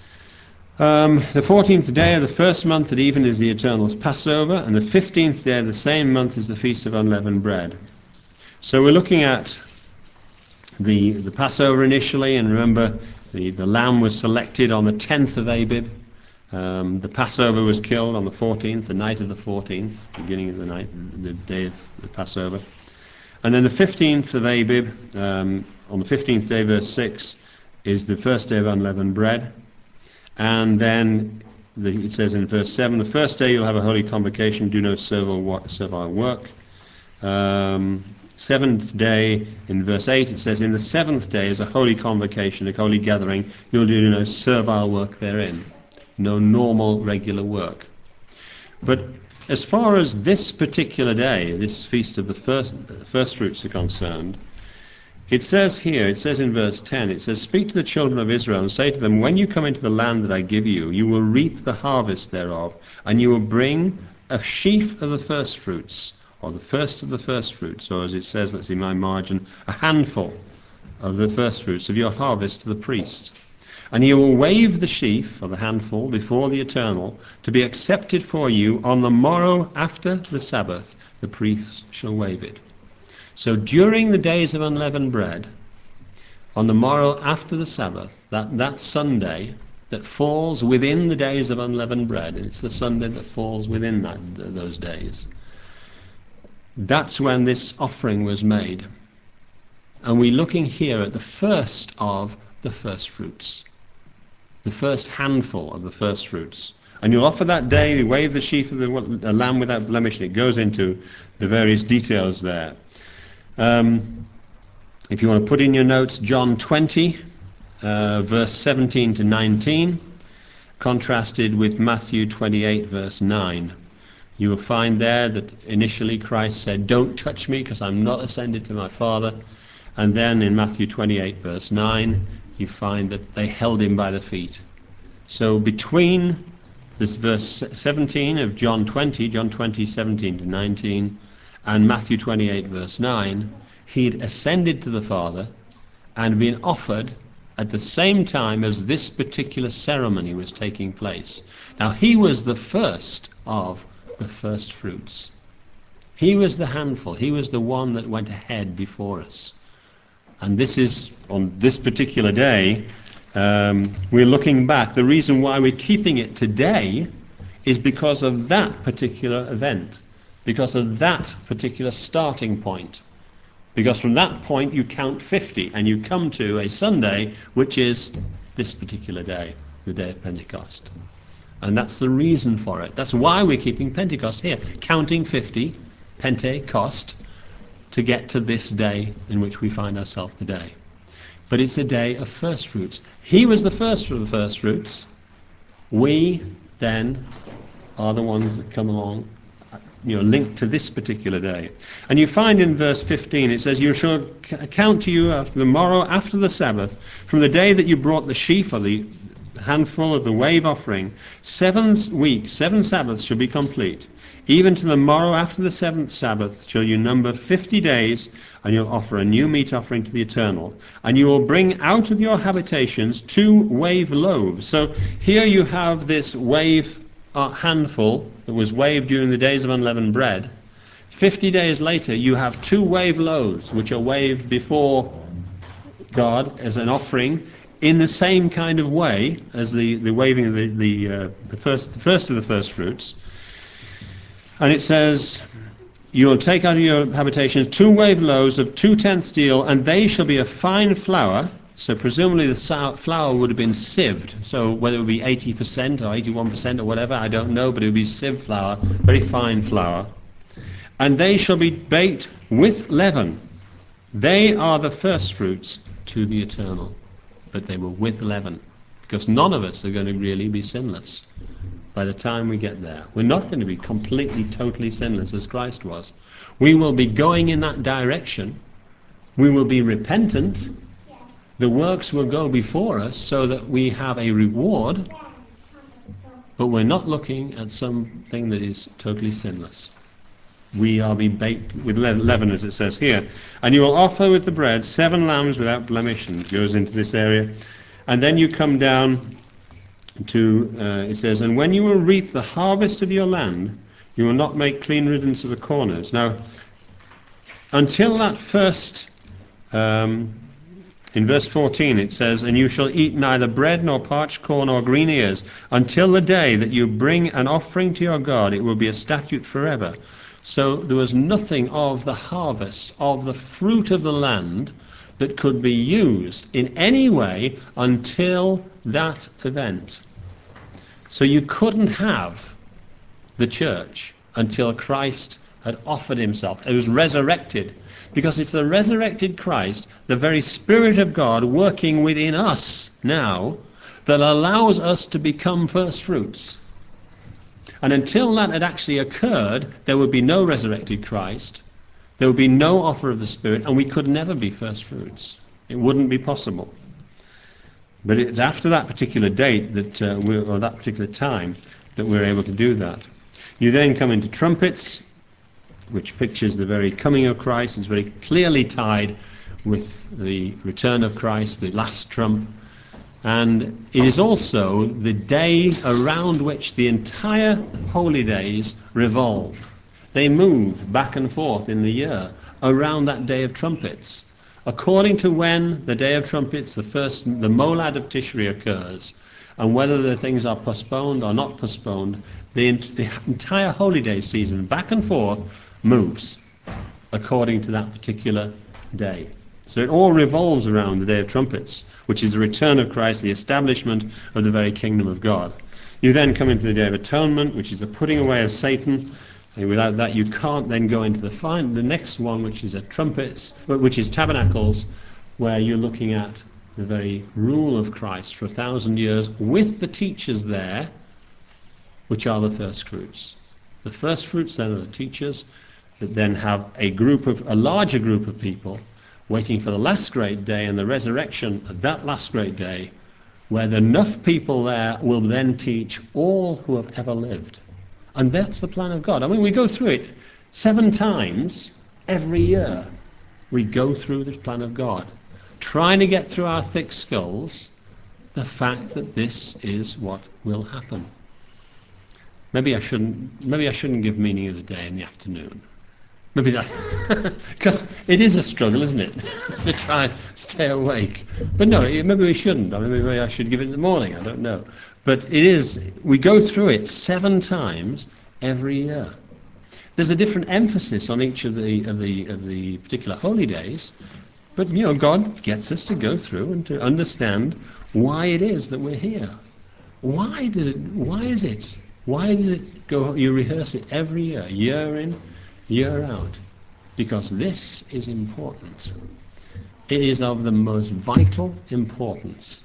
Um, the fourteenth day of the first month at even is the Eternal's Passover, and the fifteenth day of the same month is the Feast of Unleavened Bread. So we're looking at the, the Passover initially, and remember the, the lamb was selected on the tenth of Abib. Um, the Passover was killed on the fourteenth, the night of the fourteenth, beginning of the night, the day of the Passover. And then the fifteenth of Abib, um, on the fifteenth day, verse six, is the first day of unleavened bread. And then the, it says in verse seven, the first day you'll have a holy convocation, do no servile work. Servile work. Um, Seventh day, in verse eight, it says, in the seventh day is a holy convocation, a holy gathering. You'll do no servile work therein, no normal, regular work. But as far as this particular day, this feast of the first, first fruits are concerned, it says here, it says in verse ten, it says, speak to the children of Israel and say to them, when you come into the land that I give you, you will reap the harvest thereof, and you will bring a sheaf of the first fruits, or the first of the first fruits, or as it says, let's see my margin, a handful of the first fruits of your harvest to the priest. And you will wave the sheaf, or the handful, before the Eternal, to be accepted for you on the morrow after the Sabbath. The priest shall wave it. So during the days of unleavened bread, on the morrow after the Sabbath, that, that Sunday that falls within the days of unleavened bread, and it's the Sunday that falls within that, those days, that's when this offering was made. And we're looking here at the first of the first fruits, the first handful of the first fruits. And you'll offer that day, you wave the sheaf of the lamb without blemish, and it goes into the various details there. Um, if you want to put in your notes, John twenty, uh, verse seventeen to nineteen, contrasted with Matthew twenty-eight, verse nine. You will find there that initially Christ said, don't touch me because I'm not ascended to my Father. And then in Matthew twenty-eight, verse nine, you find that they held him by the feet. So between this verse seventeen of John twenty, John twenty, seventeen to nineteen, and Matthew twenty-eight, verse nine, he'd ascended to the Father and been offered at the same time as this particular ceremony was taking place. Now, he was the first of the first fruits. He was the handful. He was the one that went ahead before us. And this is, on this particular day, um, we're looking back. The reason why we're keeping it today is because of that particular event, because of that particular starting point. Because from that point you count fifty and you come to a Sunday, which is this particular day, the day of Pentecost. And that's the reason for it. That's why we're keeping Pentecost here, counting fifty, Pentecost, to get to this day in which we find ourselves today. But it's a day of first fruits. He was the first of the first fruits. We then are the ones that come along, you know, linked to this particular day. And you find in verse fifteen, it says, you shall account to you after the morrow, after the Sabbath, from the day that you brought the sheaf or the handful of the wave offering, seven weeks, seven Sabbaths shall be complete. Even to the morrow after the seventh Sabbath shall you number fifty days, and you'll offer a new meat offering to the Eternal. And you will bring out of your habitations two wave loaves. So here you have this wave uh, handful that was waved during the days of unleavened bread. Fifty days later you have two wave loaves, which are waved before God as an offering, in the same kind of way as the, the waving of the, the, uh, the, first, the first of the first fruits. And it says, you'll take out of your habitations two wave loaves of two-tenths deal, and they shall be a fine flour. So presumably the flour would have been sieved. So whether it would be eighty percent or eighty-one percent or whatever, I don't know, but it would be sieved flour, very fine flour. And they shall be baked with leaven. They are the first fruits to the Eternal. But they were with leaven, because none of us are going to really be sinless by the time we get there. We're not going to be completely, totally sinless as Christ was. We will be going in that direction. We will be repentant. The works will go before us so that we have a reward, but we're not looking at something that is totally sinless. We are being baked with leaven, as it says here. And you will offer with the bread seven lambs without blemish, and it goes into this area. And then you come down to, uh, it says, and when you will reap the harvest of your land, you will not make clean riddance of the corners. Now, until that first, um, in verse fourteen it says, and you shall eat neither bread nor parched corn or green ears, until the day that you bring an offering to your God. It will be a statute forever. So there was nothing of the harvest, of the fruit of the land, that could be used in any way until that event. So you couldn't have the church until Christ had offered himself. He was resurrected. Because it's the resurrected Christ, the very Spirit of God working within us now, that allows us to become first fruits. And until that had actually occurred, there would be no resurrected Christ, there would be no offer of the Spirit, and we could never be first fruits. It wouldn't be possible. But it's after that particular date, that uh, we, or that particular time, that we're able to do that. You then come into trumpets, which pictures the very coming of Christ. It's very clearly tied with the return of Christ, the last trump. And it is also the day around which the entire holy days revolve. They move back and forth in the year around that day of trumpets. According to when the day of trumpets, the first, the Molad of Tishri occurs, and whether the things are postponed or not postponed, the, the entire holy day season, back and forth, moves according to that particular day. So it all revolves around the day of trumpets, which is the return of Christ, the establishment of the very kingdom of God. You then come into the Day of Atonement, which is the putting away of Satan. And without that, you can't then go into the final, the next one, which is a trumpets, which is tabernacles, where you're looking at the very rule of Christ for a thousand years with the teachers there, which are the first fruits. The first fruits then are the teachers that then have a group of a larger group of people waiting for the last great day and the resurrection of that last great day, where enough people there will then teach all who have ever lived. And that's the plan of God. I mean, we go through it seven times every year. We go through this plan of God, trying to get through our thick skulls the fact that this is what will happen. Maybe I shouldn't. Maybe I shouldn't give meaning of the day in the afternoon. Maybe that, because it is a struggle, isn't it, to try and stay awake. But no, maybe we shouldn't. I mean, maybe I should give it in the morning. I don't know. But it is. We go through it seven times every year. There's a different emphasis on each of the of the of the particular holy days. But you know, God gets us to go through and to understand why it is that we're here. Why does it? Why is it? Why does it go? You rehearse it every year, year in, year out, because this is important. It is of the most vital importance.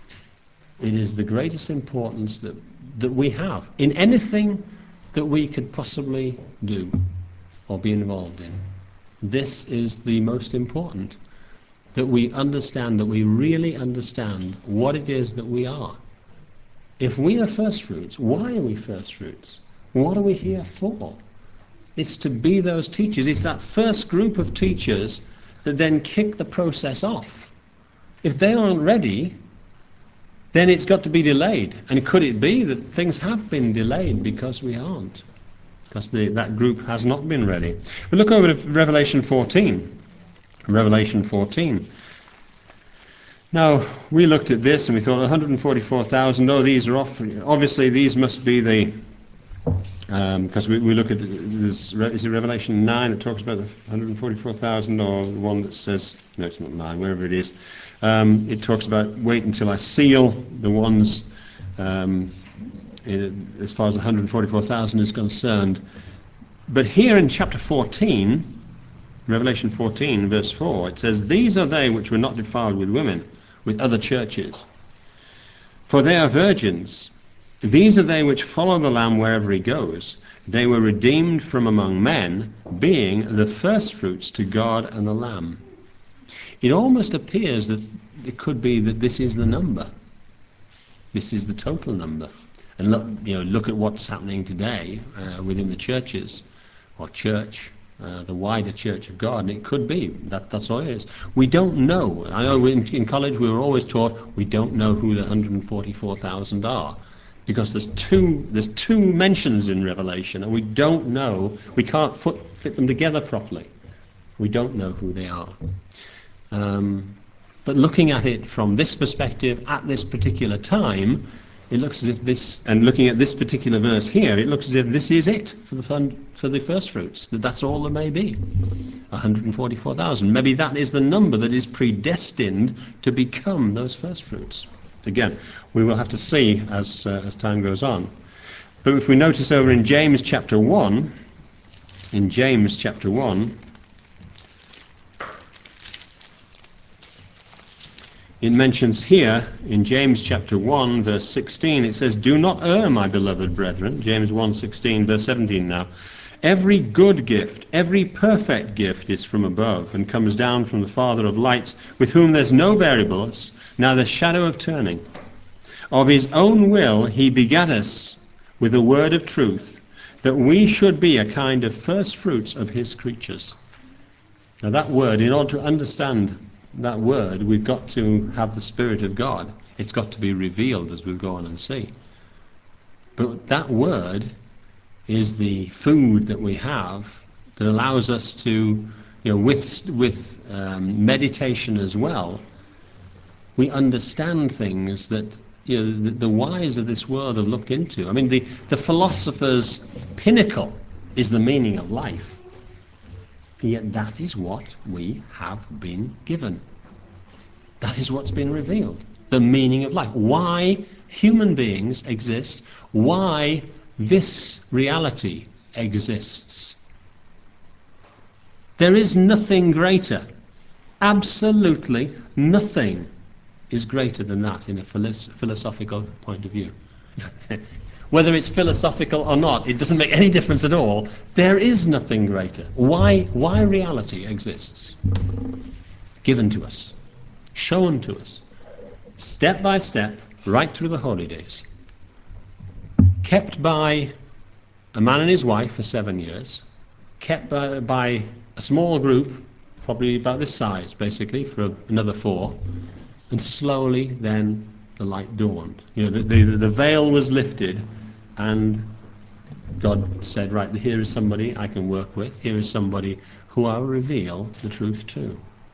It is the greatest importance that that we have in anything that we could possibly do or be involved in. This is the most important, that we understand, that we really understand what it is that we are. If we are first fruits, why are we first fruits? What are we here for? It's to be those teachers. It's that first group of teachers that then kick the process off. If they aren't ready, then it's got to be delayed. And could it be that things have been delayed because we aren't? Because the, that group has not been ready. We look over to Revelation fourteen. Revelation fourteen. Now, we looked at this and we thought one hundred forty-four thousand, oh, these are off. Obviously, these must be the, because um, we, we look at, this, is it Revelation nine that talks about the one hundred forty-four thousand, or the one that says, no, it's not nine, wherever it is. Um, it talks about wait until I seal the ones, um, in, as far as one hundred forty-four thousand is concerned. But here in chapter fourteen, Revelation fourteen, verse four, it says, these are they which were not defiled with women, with other churches, for they are virgins. These are they which follow the Lamb wherever he goes. They were redeemed from among men, being the firstfruits to God and the Lamb. It almost appears that it could be that this is the number. This is the total number. And look, you know, look at what's happening today uh, within the churches, or church, uh, the wider Church of God. And it could be that that's all it is. We don't know. I know in, in college we were always taught we don't know who the one hundred forty-four thousand are, because there's two there's two mentions in Revelation, and we don't know. We can't fit, fit them together properly. We don't know who they are. Um, but looking at it from this perspective at this particular time, it looks as if this, and looking at this particular verse here, it looks as if this is it for the fun, for the first fruits, that that's all there may be, one hundred forty-four thousand. Maybe that is the number that is predestined to become those first fruits. Again, we will have to see as uh, as time goes on. But if we notice over in James chapter one, in James chapter one, it mentions here in James chapter one verse sixteen, it says, "Do not err, my beloved brethren," James one sixteen verse seventeen now, "every good gift, every perfect gift is from above and comes down from the Father of lights, with whom there's no variableness, neither shadow of turning. Of his own will he begat us with the word of truth, that we should be a kind of first fruits of his creatures." Now that word, in order to understand that word, we've got to have the Spirit of God. It's got to be revealed, as we'll go on and see. But that word is the food that we have that allows us to, you know, with, with um, meditation as well, we understand things that, you know, the, the wise of this world have looked into. I mean, the, the philosopher's pinnacle is the meaning of life. Yet that is what we have been given. That is what's been revealed. The meaning of life. Why human beings exist. Why this reality exists. There is nothing greater. Absolutely nothing is greater than that in a philosophical point of view. Whether it's philosophical or not, it doesn't make any difference at all. There is nothing greater. Why, why reality exists. Given to us. Shown to us. Step by step, right through the holy days. Kept by a man and his wife for seven years. Kept by, by a small group, probably about this size, basically, for another four. And slowly then the light dawned. You know, the, the, the veil was lifted, and God said, right, here is somebody I can work with. Here is somebody who I'll reveal the truth to.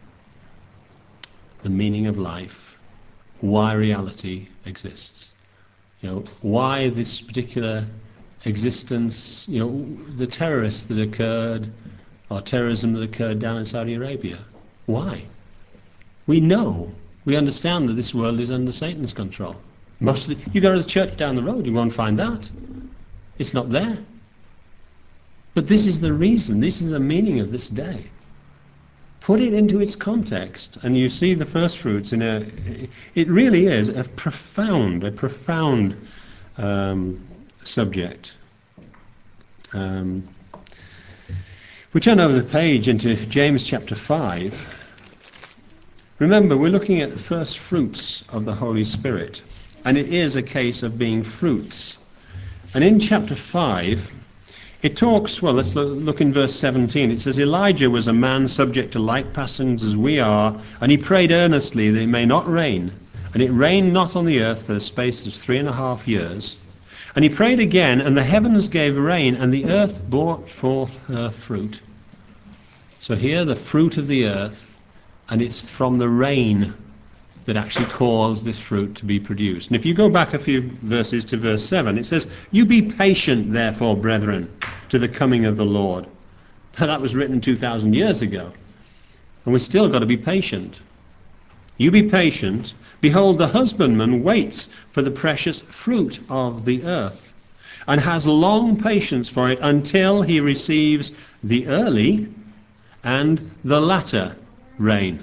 The meaning of life, why reality exists. You know, why this particular existence, you know, the terrorists that occurred, or terrorism that occurred down in Saudi Arabia. Why? We know. We understand that this world is under Satan's control. Most of the, you go to the church down the road, you won't find that. It's not there. But this is the reason, this is the meaning of this day. Put it into its context, and you see the first fruits in a, it really is a profound, a profound um, subject. Um, we turn over the page into James chapter five. Remember, we're looking at the first fruits of the Holy Spirit, and it is a case of being fruits. And in chapter five, it talks, well, let's look in verse seventeen. It says, "Elijah was a man subject to like passions as we are, and he prayed earnestly that it may not rain. And it rained not on the earth for the space of three and a half years. And he prayed again, and the heavens gave rain, and the earth brought forth her fruit." So here, the fruit of the earth, and it's from the rain that actually caused this fruit to be produced. And if you go back a few verses to verse seven, it says, "You be patient, therefore, brethren, to the coming of the Lord." Now, that was written two thousand years ago, and we've still got to be patient. "You be patient. Behold, the husbandman waits for the precious fruit of the earth, and has long patience for it until he receives the early and the latter rain."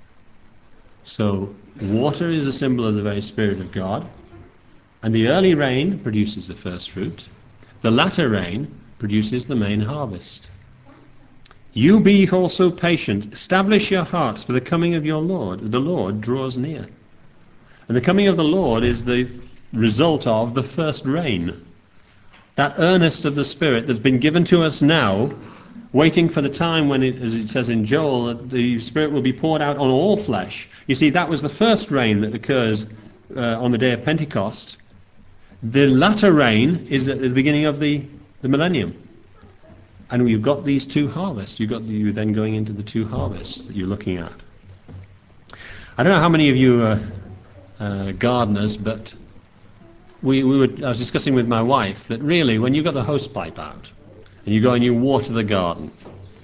So water is a symbol of the very Spirit of God, and the early rain produces the first fruit. The latter rain produces the main harvest. "You be also patient, establish your hearts, for the coming of your Lord, the Lord draws near." And the coming of the Lord is the result of the first rain. That earnest of the Spirit that's been given to us now, waiting for the time when, it, as it says in Joel, that the Spirit will be poured out on all flesh. You see, that was the first rain that occurs uh, on the day of Pentecost. The latter rain is at the beginning of the, the millennium. And you've got these two harvests. You've got you then going into the two harvests that you're looking at. I don't know how many of you are uh, gardeners, but we, we were, I was discussing with my wife that really, when you've got the hose pipe out, and you go and you water the garden,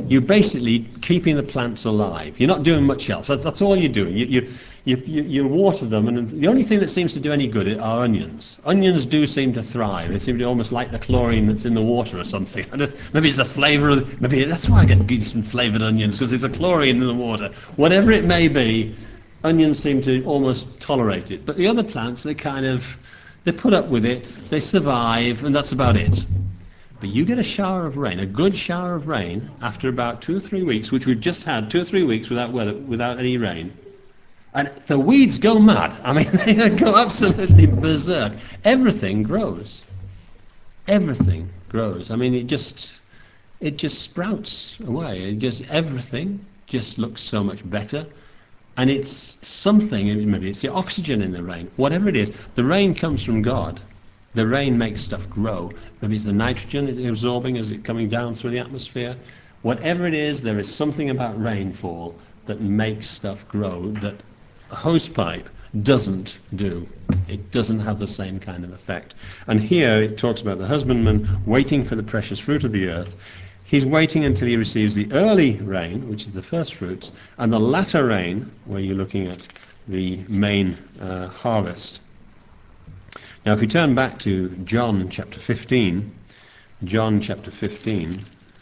You're basically keeping the plants alive. You're not doing much else. That's, that's all you're doing. You, you, you, you, you water them, and the only thing that seems to do any good are onions. Onions do seem to thrive. They seem to almost like the chlorine that's in the water or something. I don't, maybe it's the flavour of, maybe that's why I get decent flavoured onions, because it's a chlorine in the water. Whatever it may be, onions seem to almost tolerate it. But the other plants, they kind of, they put up with it, they survive, and that's about it. But you get a shower of rain, a good shower of rain, after about two or three weeks, which we've just had two or three weeks without weather, without any rain, and the weeds go mad. I mean, they go absolutely berserk. Everything grows. Everything grows. I mean, it just, it just sprouts away. It just, everything just looks so much better. And it's something, maybe it's the oxygen in the rain, whatever it is. The rain comes from God. The rain makes stuff grow. Maybe it's the nitrogen it's absorbing as it's coming down through the atmosphere. Whatever it is, there is something about rainfall that makes stuff grow that a hose pipe doesn't do. It doesn't have the same kind of effect. And here it talks about the husbandman waiting for the precious fruit of the earth. He's waiting until he receives the early rain, which is the first fruits, and the latter rain, where you're looking at the main uh, harvest. Now, if we turn back to John chapter fifteen, John chapter fifteen,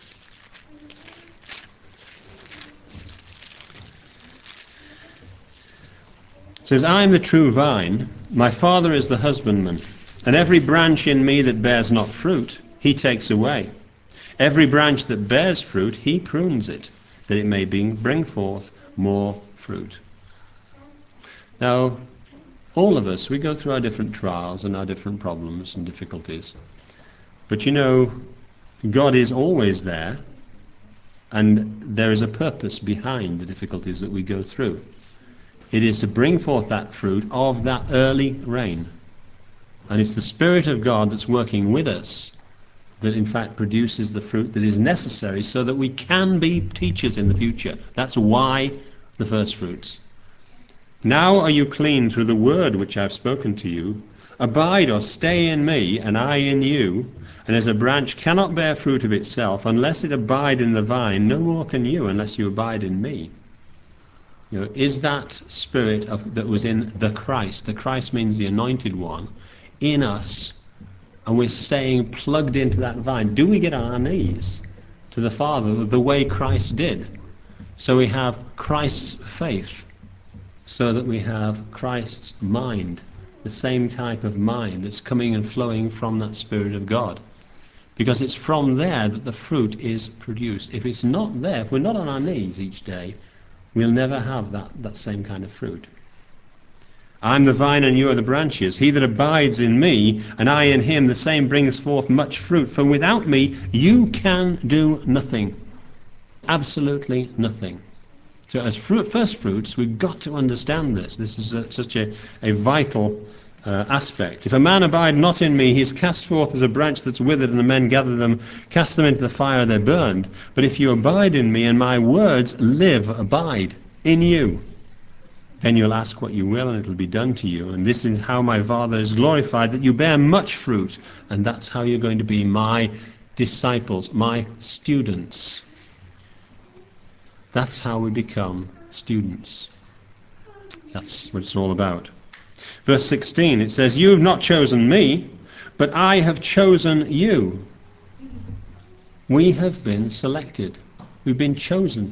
it says, I am the true vine, my Father is the husbandman, and every branch in me that bears not fruit, he takes away. Every branch that bears fruit, he prunes it, that it may bring forth more fruit. Now, all of us, we go through our different trials and our different problems and difficulties. But you know, God is always there, and there is a purpose behind the difficulties that we go through. It is to bring forth that fruit of that early rain. And it's the Spirit of God that's working with us that in fact produces the fruit that is necessary so that we can be teachers in the future. That's why the first fruits. Now are you clean through the word which I have spoken to you. Abide or stay in me, and I in you. And as a branch cannot bear fruit of itself unless it abide in the vine, no more can you unless you abide in me. You know, is that Spirit of, that was in the Christ, the Christ means the Anointed One, in us, and we're staying plugged into that vine? Do we get on our knees to the Father the way Christ did? So we have Christ's faith, so that we have Christ's mind, the same type of mind that's coming and flowing from that Spirit of God. Because it's from there that the fruit is produced. If it's not there, if we're not on our knees each day, we'll never have that, that same kind of fruit. I'm the vine and you are the branches. He that abides in me and I in him, the same brings forth much fruit. For without me you can do nothing. Absolutely nothing. So as fruit, first fruits, we've got to understand this. This is a, such a, a vital uh, aspect. If a man abide not in me, he is cast forth as a branch that's withered, and the men gather them, cast them into the fire, they're burned. But if you abide in me, and my words live, abide in you, then you'll ask what you will, and it'll be done to you. And this is how my Father is glorified, that you bear much fruit, and that's how you're going to be my disciples, my students. That's how we become students. That's what it's all about. Verse sixteen, it says, you have not chosen me, but I have chosen you. We have been selected. We've been chosen.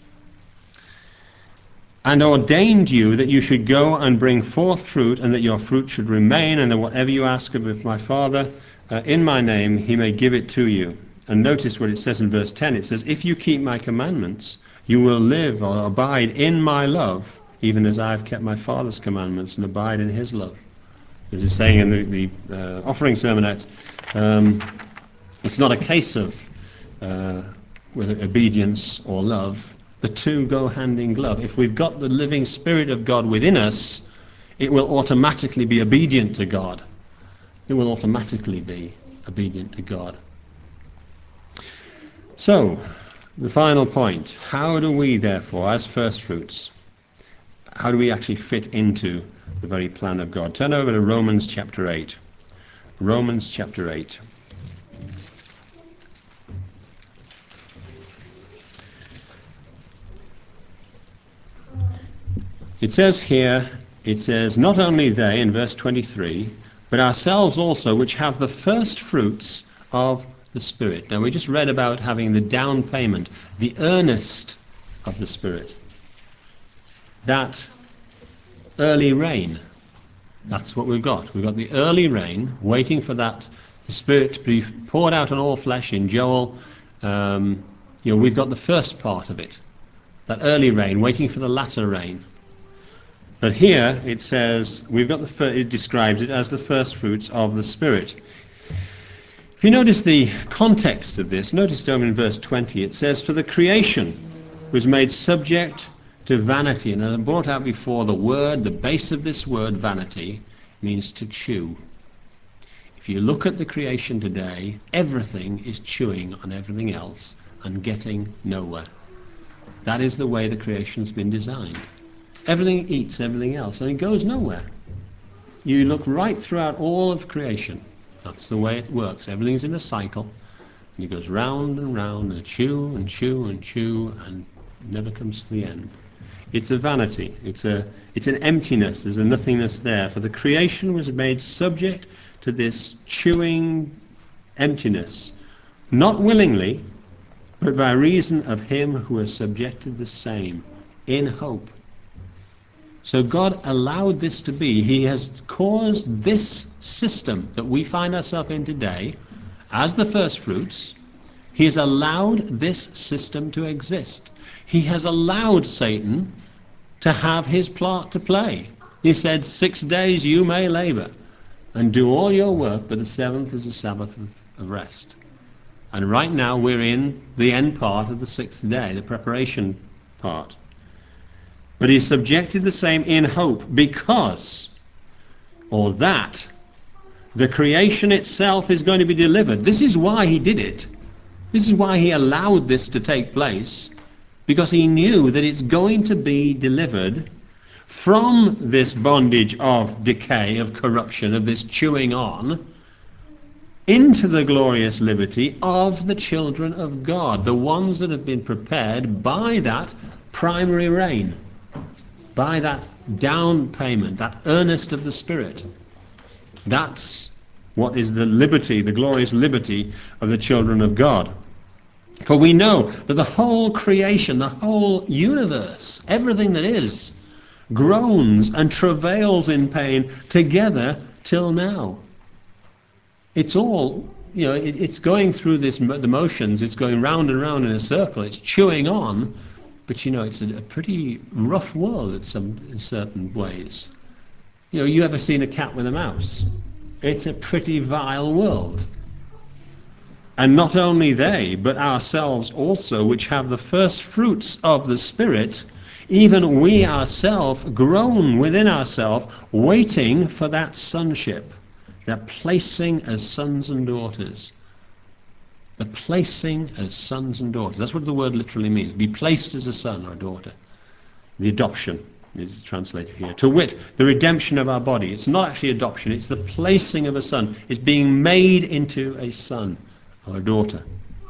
And ordained you that you should go and bring forth fruit, and that your fruit should remain, and that whatever you ask of my Father uh, in my name, he may give it to you. And notice what it says in verse ten. It says, if you keep my commandments, you will live or abide in my love, even as I have kept my Father's commandments and abide in his love. As he's saying in the, the uh, offering sermonette, um, it's not a case of uh, whether obedience or love. The two go hand in glove. If we've got the living Spirit of God within us, it will automatically be obedient to God. It will automatically be obedient to God. So, the final point, how do we therefore, as first fruits, how do we actually fit into the very plan of God? Turn over to Romans chapter eight. Romans chapter eight. It says here, it says, not only they, in verse twenty-three, but ourselves also, which have the first fruits of the Spirit. Now, we just read about having the down payment, the earnest of the Spirit. That early rain, that's what we've got. We've got the early rain, waiting for that, the Spirit to be poured out on all flesh in Joel. Um, you know, we've got the first part of it, that early rain, waiting for the latter rain. But here it says, we've got the fir- it describes it as the first fruits of the Spirit. If you notice the context of this, notice down in verse twenty, it says, for the creation was made subject to vanity. And as I brought out before, the word, the base of this word, vanity, means to chew. If you look at the creation today, everything is chewing on everything else and getting nowhere. That is the way the creation's been designed. Everything eats everything else, and it goes nowhere. You look right throughout all of creation. That's the way it works. Everything's in a cycle, and it goes round and round, and chew and chew and chew, and never comes to the end. It's a vanity. It's a it's an emptiness. There's a nothingness there. For the creation was made subject to this chewing emptiness, not willingly, but by reason of him who has subjected the same, in hope. So God allowed this to be. He has caused this system that we find ourselves in today as the first fruits. He has allowed this system to exist. He has allowed Satan to have his part to play. He said, six days you may labor and do all your work, but the seventh is a Sabbath of, of rest. And right now we're in the end part of the sixth day, the preparation part. But he subjected the same in hope, because, or that, the creation itself is going to be delivered. This is why he did it. This is why he allowed this to take place, because he knew that it's going to be delivered from this bondage of decay, of corruption, of this chewing on, into the glorious liberty of the children of God, the ones that have been prepared by that primary rain, by that down payment, that earnest of the Spirit. That's what is the liberty, the glorious liberty of the children of God. For we know that the whole creation, the whole universe, everything that is, groans and travails in pain together till now. It's all, you know, it, it's going through this, the motions, it's going round and round in a circle, it's chewing on. But you know, it's a, a pretty rough world in some in certain ways. You know, you ever seen a cat with a mouse? It's a pretty vile world. And not only they, but ourselves also, which have the first fruits of the Spirit, even we ourselves groan within ourselves, waiting for that sonship, that placing as sons and daughters. The placing as sons and daughters. That's what the word literally means. Be placed as a son or a daughter. The adoption is translated here. To wit, the redemption of our body. It's not actually adoption, it's the placing of a son. It's being made into a son or a daughter.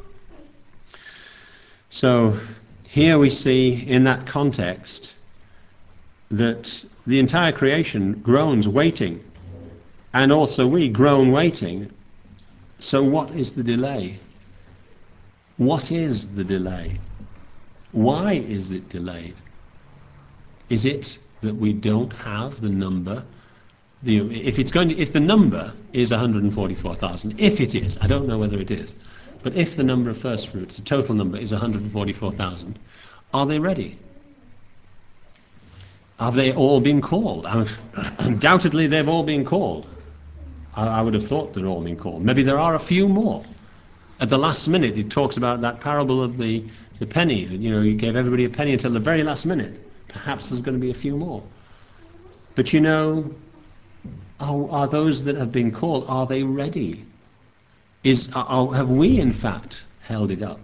So here we see in that context that the entire creation groans waiting, and also we groan waiting. So what is the delay? What is the delay? Why is it delayed? Is it that we don't have the number? The, if it's going to, if the number is one hundred forty-four thousand, if it is, I don't know whether it is, but if the number of first fruits, the total number is one hundred forty-four thousand, are they ready? Have they all been called? Undoubtedly, they've all been called. I, I would have thought they've all been called. Maybe there are a few more. At the last minute, it talks about that parable of the, the penny. You know, you gave everybody a penny until the very last minute. Perhaps there's going to be a few more. But you know, are, are those that have been called, are they ready? Is are, have we, in fact, held it up?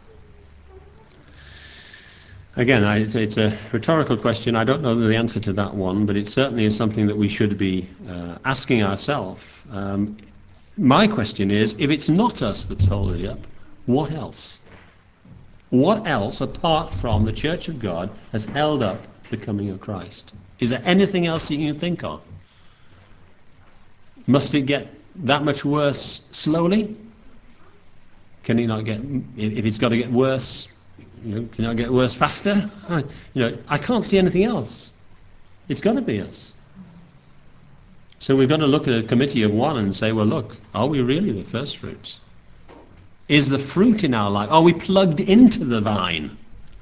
Again, I, it's, it's a rhetorical question. I don't know the answer to that one, but it certainly is something that we should be uh, asking ourselves. Um, My question is, if it's not us that's holding it up, what else? What else, apart from the Church of God, has held up the coming of Christ. Is there anything else you can think of? Must it get that much worse slowly? Can it not get, if it's got to get worse, you know, can it not get worse faster? I, you know, I can't see anything else. It's got to be us. So we've got to look at a committee of one and say, well, look, are we really the first fruits? Is the fruit in our life, are we plugged into the vine?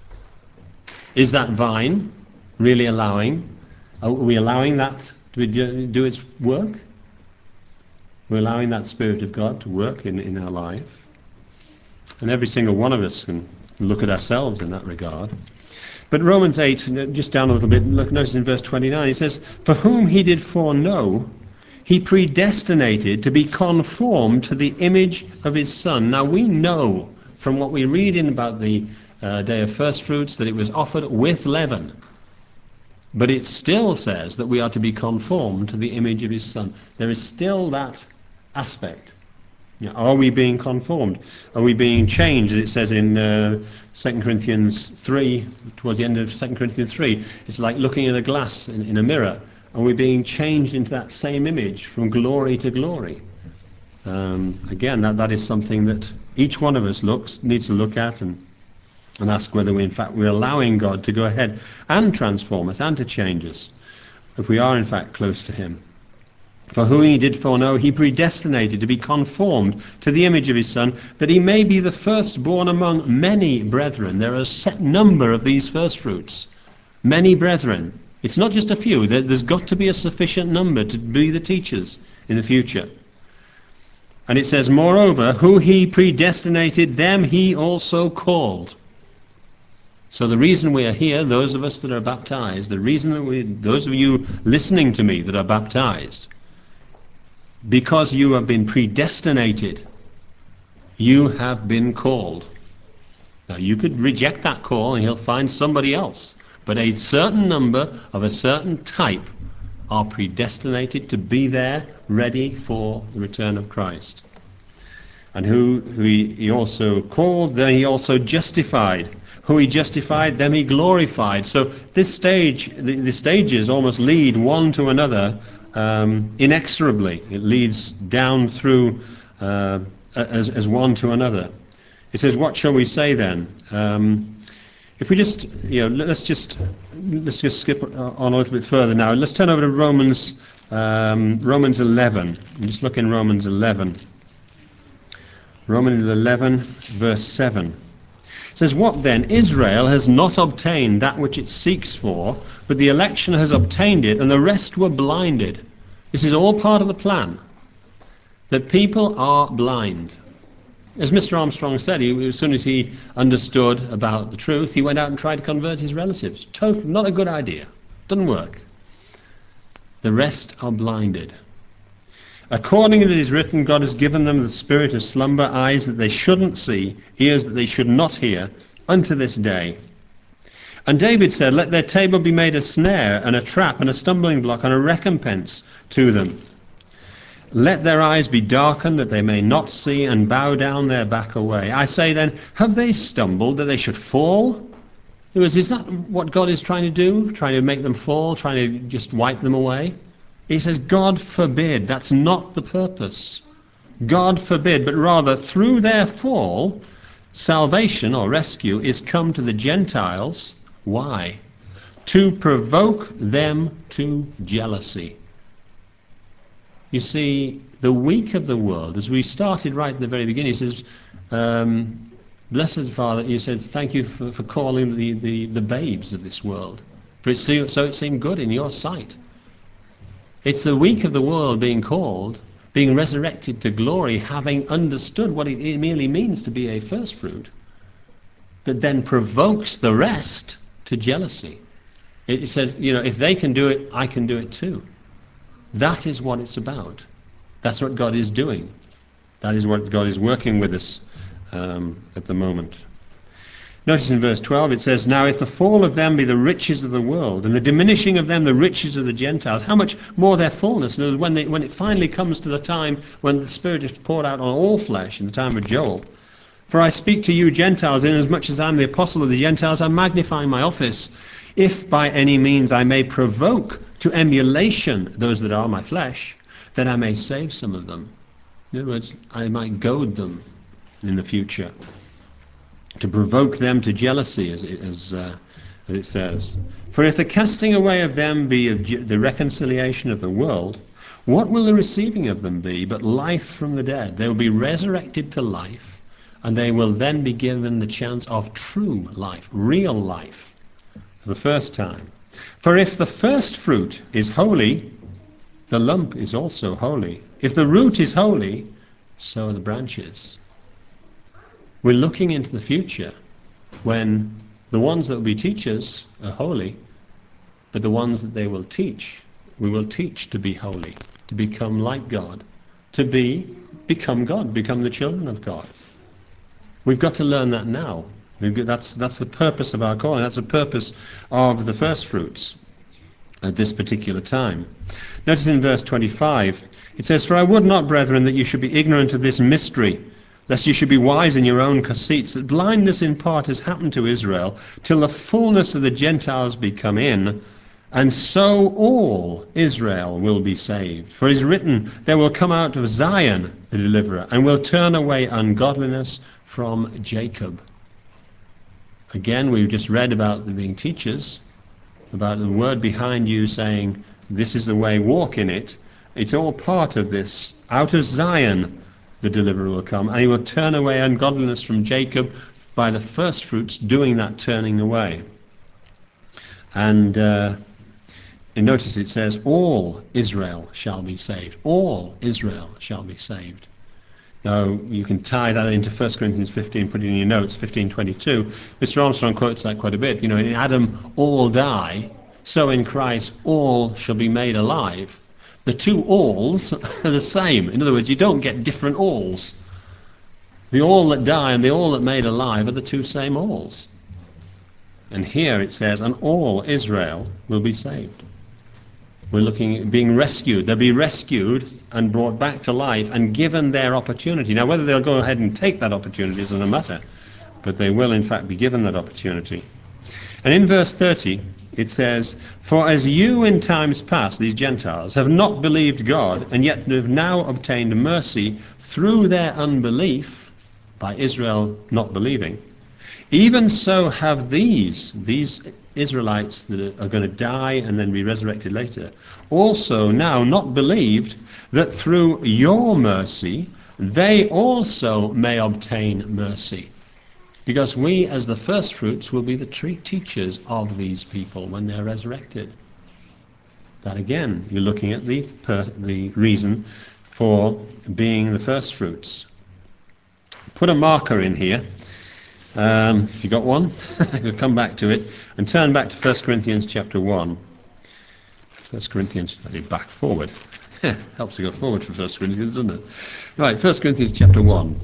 Is that vine really allowing, are we allowing that to do, do its work? We're allowing that Spirit of God to work in, in our life. And every single one of us can look at ourselves in that regard. But Romans eight, just down a little bit, look, notice in verse twenty-nine, it says, for whom he did foreknow, he predestinated to be conformed to the image of his Son. Now we know from what we read in about the uh, day of first fruits that it was offered with leaven. But it still says that we are to be conformed to the image of his Son. There is still that aspect. You know, are we being conformed? Are we being changed? It says in uh, Second Corinthians three, towards the end of Second Corinthians three, it's like looking at a glass in, in a mirror. Are we being changed into that same image from glory to glory? Um, again, that, that is something that each one of us looks needs to look at and, and ask whether we, in fact, we're allowing God to go ahead and transform us and to change us, if we are, in fact, close to him. For whom he did foreknow, he predestinated to be conformed to the image of his Son, that he may be the firstborn among many brethren. There are a set number of these first fruits. Many brethren. It's not just a few. There's got to be a sufficient number to be the teachers in the future. And it says, moreover, who he predestinated, them he also called. So the reason we are here, those of us that are baptized, the reason that we, those of you listening to me that are baptized, because you have been predestinated, you have been called. Now you could reject that call and he'll find somebody else, but a certain number of a certain type are predestinated to be there ready for the return of Christ. And who, who he, he also called, then he also justified. Who he justified, them he glorified. So this stage, the, the stages almost lead one to another um, inexorably. It leads down through uh, as, as one to another. It says, what shall we say then? Um, if we just, you know, let's just let's just skip on a little bit further now. Let's turn over to Romans um, Romans eleven. And just look in Romans eleven. Romans eleven, verse seven. It says, what then? Israel has not obtained that which it seeks for, but the election has obtained it, and the rest were blinded. This is all part of the plan, that people are blind. As Mister Armstrong said, he, as soon as he understood about the truth, he went out and tried to convert his relatives. Totally not a good idea. Doesn't work. The rest are blinded. According as it is written, God has given them the spirit of slumber, eyes that they shouldn't see, ears that they should not hear, unto this day. And David said, let their table be made a snare, and a trap, and a stumbling block, and a recompense to them. Let their eyes be darkened, that they may not see, and bow down their back away. I say then, have they stumbled that they should fall? Is that what God is trying to do? Trying to make them fall? Trying to just wipe them away? He says, God forbid. That's not the purpose. God forbid, but rather through their fall, salvation or rescue is come to the Gentiles. Why? To provoke them to jealousy. You see, the weak of the world, as we started right at the very beginning, he says, um, blessed Father, he says, thank you for, for calling the, the, the babes of this world, for it seemed, so it seemed good in your sight. It's the weak of the world being called, being resurrected to glory, having understood what it, it merely means to be a first fruit, that then provokes the rest to jealousy. It, it says, you know, if they can do it, I can do it too. That is what it's about. That's what God is doing. That is what God is working with us um, at the moment. Notice in verse twelve it says, now if the fall of them be the riches of the world, and the diminishing of them the riches of the Gentiles, how much more their fullness? And when, they, when it finally comes to the time when the Spirit is poured out on all flesh, in the time of Joel, for I speak to you Gentiles, inasmuch as I am the apostle of the Gentiles, I magnify my office. If by any means I may provoke to emulation those that are my flesh, then I may save some of them. In other words, I might goad them in the future, to provoke them to jealousy, as it, as, uh, as it says. For if the casting away of them be of the reconciliation of the world, what will the receiving of them be but life from the dead? They will be resurrected to life, and they will then be given the chance of true life, real life, for the first time. For if the first fruit is holy, the lump is also holy. If the root is holy, so are the branches. We're looking into the future when the ones that will be teachers are holy, but the ones that they will teach, we will teach to be holy, to become like God, to be, become God, become the children of God. We've got to learn that now. We've got, that's, that's the purpose of our calling. That's the purpose of the first fruits at this particular time. Notice in verse twenty-five, it says, For I would not, brethren, that you should be ignorant of this mystery, lest you should be wise in your own conceits, that blindness in part has happened to Israel, till the fullness of the Gentiles be come in, and so all Israel will be saved. For it is written, There will come out of Zion the deliverer, and will turn away ungodliness from Jacob. Again, we've just read about them being teachers, about the word behind you saying, this is the way, walk in it. It's all part of this. Out of Zion the deliverer will come, and he will turn away ungodliness from Jacob, by the first fruits doing that turning away. And, uh, and notice it says, all Israel shall be saved. All Israel shall be saved. Now, you can tie that into First Corinthians fifteen, put it in your notes, fifteen twenty-two. Mister Armstrong quotes that quite a bit. You know, in Adam all die, so in Christ all shall be made alive. The two alls are the same. In other words, you don't get different alls. The all that die and the all that made alive are the two same alls. And here it says, and all Israel will be saved. We're looking at being rescued. They'll be rescued and brought back to life and given their opportunity. Now, whether they'll go ahead and take that opportunity isn't a matter, but they will in fact be given that opportunity. And in verse thirty, it says, For as you in times past, these Gentiles, have not believed God, and yet have now obtained mercy through their unbelief, by Israel not believing, even so have these, these Israelites that are going to die and then be resurrected later, also now not believed that through your mercy they also may obtain mercy. Because we, as the first fruits, will be the teachers of these people when they're resurrected. That again, you're looking at the, per, the reason for being the first fruits. Put a marker in here. Um, if you got one, we'll come back to it and turn back to First Corinthians chapter one. First Corinthians, back forward. Helps to go forward for First Corinthians, doesn't it? Right, First Corinthians chapter one.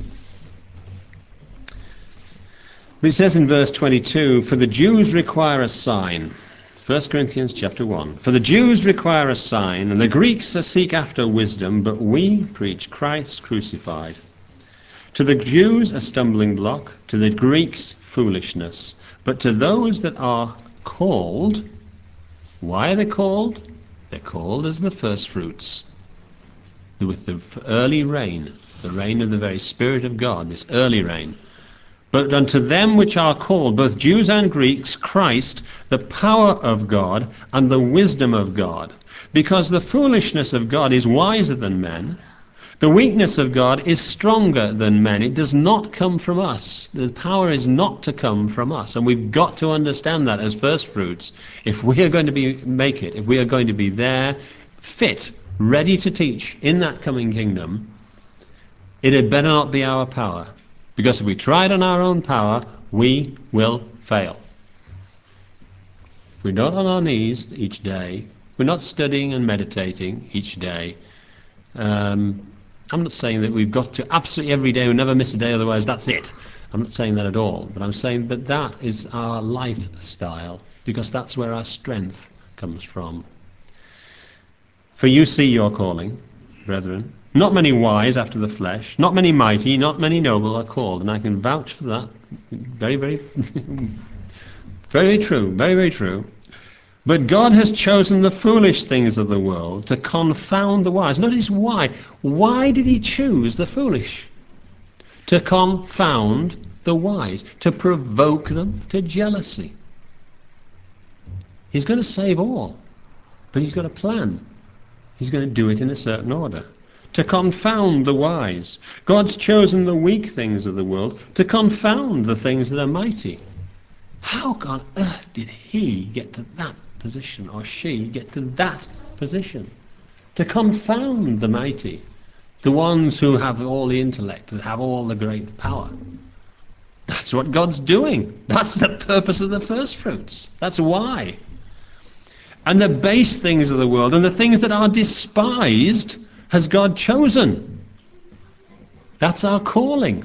It says in verse twenty-two, For the Jews require a sign. First Corinthians chapter one. For the Jews require a sign, and the Greeks seek after wisdom, but we preach Christ crucified. To the Jews a stumbling block, to the Greeks foolishness. But to those that are called, why are they called? They're called as the first fruits. With the early rain, the rain of the very Spirit of God, this early rain. But unto them which are called, both Jews and Greeks, Christ, the power of God and the wisdom of God. Because the foolishness of God is wiser than men, the weakness of God is stronger than men. It does not come from us. The power is not to come from us. And we've got to understand that as first fruits. If we are going to be make it, if we are going to be there, fit, ready to teach in that coming kingdom, it had better not be our power. Because if we try it on our own power, we will fail. If we're not on our knees each day, we're not studying and meditating each day, um, I'm not saying that we've got to absolutely every day, we never miss a day, otherwise that's it. I'm not saying that at all. But I'm saying that that is our lifestyle, because that's where our strength comes from. For you see your calling, brethren. Not many wise after the flesh, not many mighty, not many noble are called. And I can vouch for that. Very, very, very, very true. Very, very true. But God has chosen the foolish things of the world to confound the wise. Notice why. Why did he choose the foolish? To confound the wise, to provoke them to jealousy. He's going to save all, but he's got a plan. He's going to do it in a certain order. To confound the wise. God's chosen the weak things of the world to confound the things that are mighty. How on earth did he get to that position, or she get to that position? To confound the mighty, the ones who have all the intellect, that have all the great power. That's what God's doing. That's the purpose of the first fruits. That's why. And the base things of the world and the things that are despised has God chosen. That's our calling.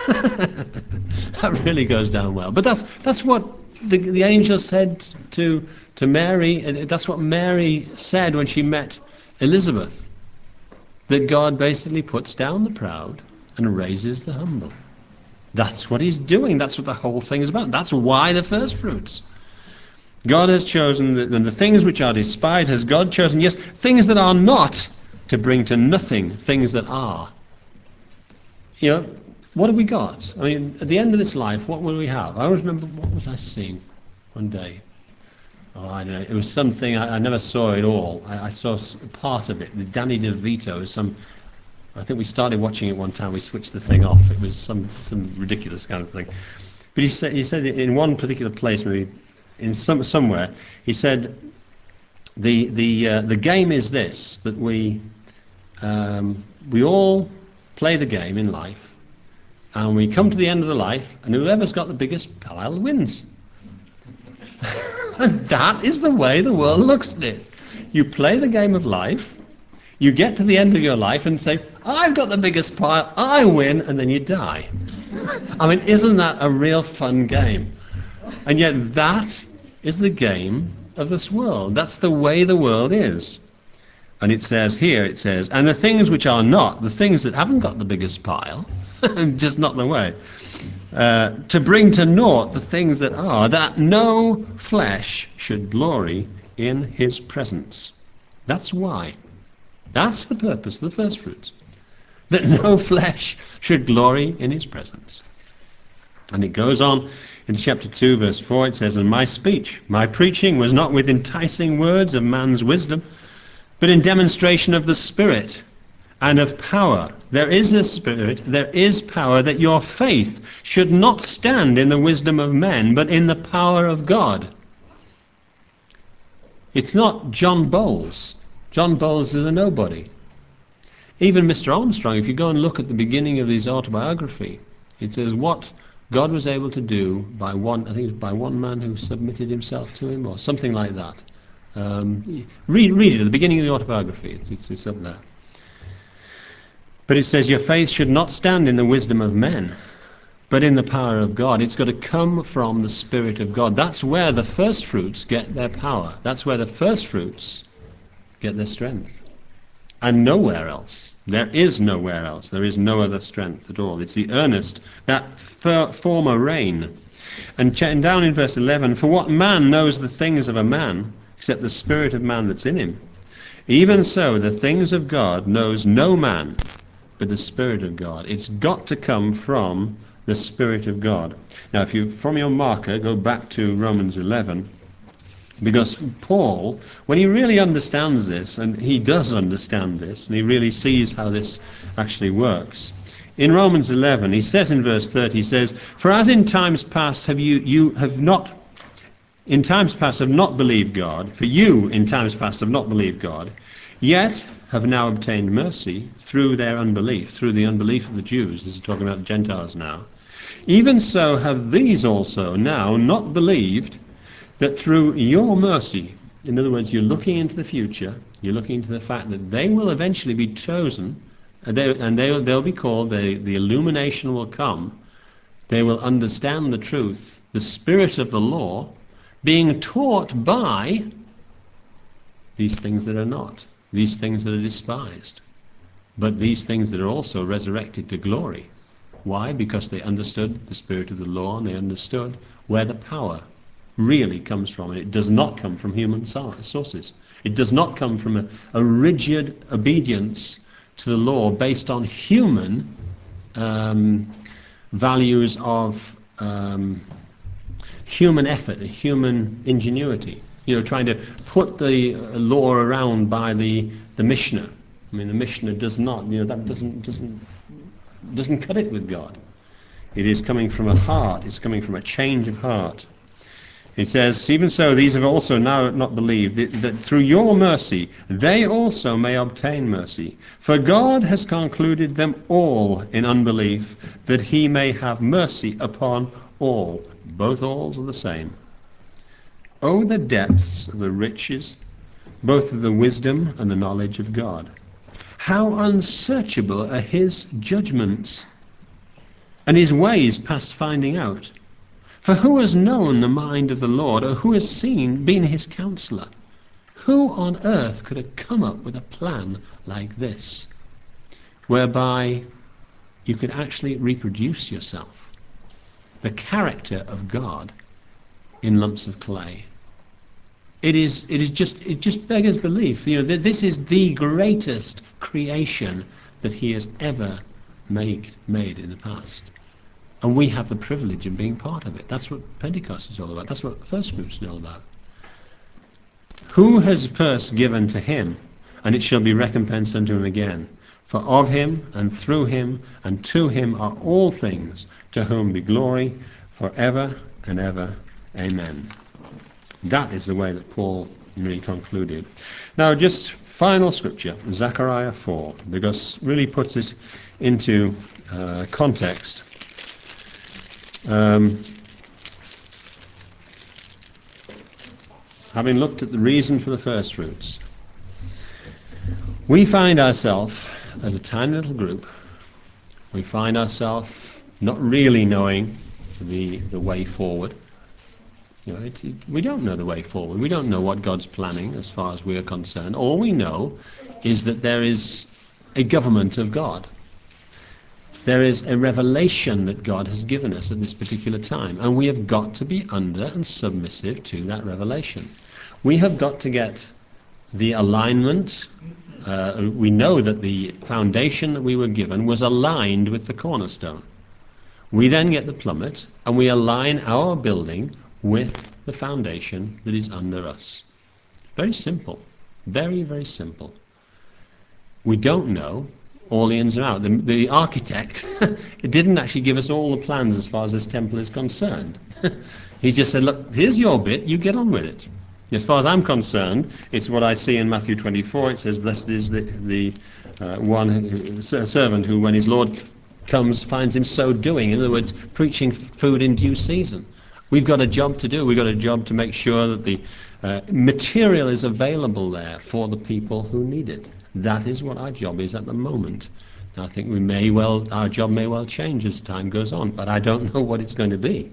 That really goes down well. But that's that's what the, the angel said to to Mary. That's what Mary said when she met Elizabeth. That God basically puts down the proud and raises the humble. That's what he's doing. That's what the whole thing is about. That's why the first fruits. God has chosen, the, and the things which are despised has God chosen, yes, things that are not, to bring to nothing things that are. You know, what have we got? I mean, at the end of this life, what will we have? I always remember, what was I seeing one day? Oh, I don't know. It was something, I, I never saw it all. I, I saw part of it. The Danny DeVito, some, I think we started watching it one time, we switched the thing off. It was some some ridiculous kind of thing. But he said, he said in one particular place, maybe in some somewhere, he said, the the uh, the game is this, that we um, we all play the game in life, and we come to the end of the life, and whoever's got the biggest pile wins. And that is the way the world looks at it. You play the game of life, you get to the end of your life and say, I've got the biggest pile, I win, and then you die. I mean, isn't that a real fun game? And yet that is the game of this world. That's the way the world is. And it says here, it says, and the things which are not, the things that haven't got the biggest pile, just not the way, uh, to bring to naught the things that are, that no flesh should glory in his presence. That's why. That's the purpose of the first fruits. That no flesh should glory in his presence. And it goes on in chapter two, verse four, it says, and my speech, my preaching was not with enticing words of man's wisdom, but in demonstration of the Spirit and of power. There is a Spirit, there is power, that your faith should not stand in the wisdom of men, but in the power of God. It's not John Bowles. John Bowles is a nobody. Even Mister Armstrong, if you go and look at the beginning of his autobiography, it says what God was able to do by one, I think it was by one man who submitted himself to him, or something like that. Um, read, read it at the beginning of the autobiography. It's, it's, it's up there. But it says, your faith should not stand in the wisdom of men, but in the power of God. It's got to come from the Spirit of God. That's where the first fruits get their power. That's where the first fruits get their strength. And nowhere else. There is nowhere else. There is no other strength at all. It's the earnest, that former rain. And down in verse eleven, for what man knows the things of a man, except the spirit of man that's in him? Even so, the things of God knows no man, but the Spirit of God. It's got to come from the Spirit of God. Now, if you, from your marker, go back to Romans eleven, because Paul, when he really understands this, and he does understand this, and he really sees how this actually works, in Romans eleven, he says in verse thirty, he says, for as in times past have you, you have not, in times past have not believed God, for you in times past have not believed God, yet have now obtained mercy through their unbelief, through the unbelief of the Jews. This is talking about the Gentiles now. Even so have these also now not believed, that through your mercy, in other words, you're looking into the future, you're looking into the fact that they will eventually be chosen, and, they, and they, they'll be called, they, the illumination will come, they will understand the truth, the spirit of the law, being taught by these things that are not, these things that are despised, but these things that are also resurrected to glory. Why? Because they understood the spirit of the law, and they understood where the power really comes from. And it does not come from human sources. It does not come from a, a rigid obedience to the law based on human um, values of um, human effort, human ingenuity. You know, trying to put the law around by the the Mishnah. I mean, the Mishnah does not. You know, that doesn't doesn't doesn't cut it with God. It is coming from a heart. It's coming from a change of heart. It says, even so, these have also now not believed, that, that through your mercy they also may obtain mercy. For God has concluded them all in unbelief, that he may have mercy upon all. Both alls are the same. Oh, the depths of the riches, both of the wisdom and the knowledge of God. How unsearchable are his judgments, and his ways past finding out. For who has known the mind of the Lord, or who has seen, been his counselor? Who on earth could have come up with a plan like this, whereby you could actually reproduce yourself, the character of God, in lumps of clay? It is, it is just, it just beggars belief. You know, th this is the greatest creation that he has ever made, made in the past. And we have the privilege of being part of it. That's what Pentecost is all about. That's what First Fruits is all about. Who has first given to him, and it shall be recompensed unto him again. For of him, and through him, and to him are all things, to whom be glory for ever and ever. Amen. That is the way that Paul really concluded. Now, just final scripture, Zechariah four, because really puts it into uh, context. Um, having looked at the reason for the first fruits, we find ourselves, as a tiny little group, we find ourselves not really knowing the, the way forward. You know, it, it, we don't know the way forward. We don't know what God's planning as far as we are concerned. All we know is that there is a government of God. There is a revelation that God has given us at this particular time, and we have got to be under and submissive to that revelation. We have got to get the alignment. Uh, we know that the foundation that we were given was aligned with the cornerstone. We then get the plummet, and we align our building with the foundation that is under us. Very simple. Very, very simple. We don't know all the ins and outs. The, the architect didn't actually give us all the plans as far as this temple is concerned. He just said, look, here's your bit, you get on with it. As far as I'm concerned, it's what I see in Matthew twenty-four. It says, blessed is the, the uh, one who, servant who, when his Lord comes, finds him so doing. In other words, preaching food in due season. We've got a job to do. We've got a job to make sure that the uh, material is available there for the people who need it. That is what our job is at the moment. Now, I think we may well, our job may well change as time goes on, but I don't know what it's going to be.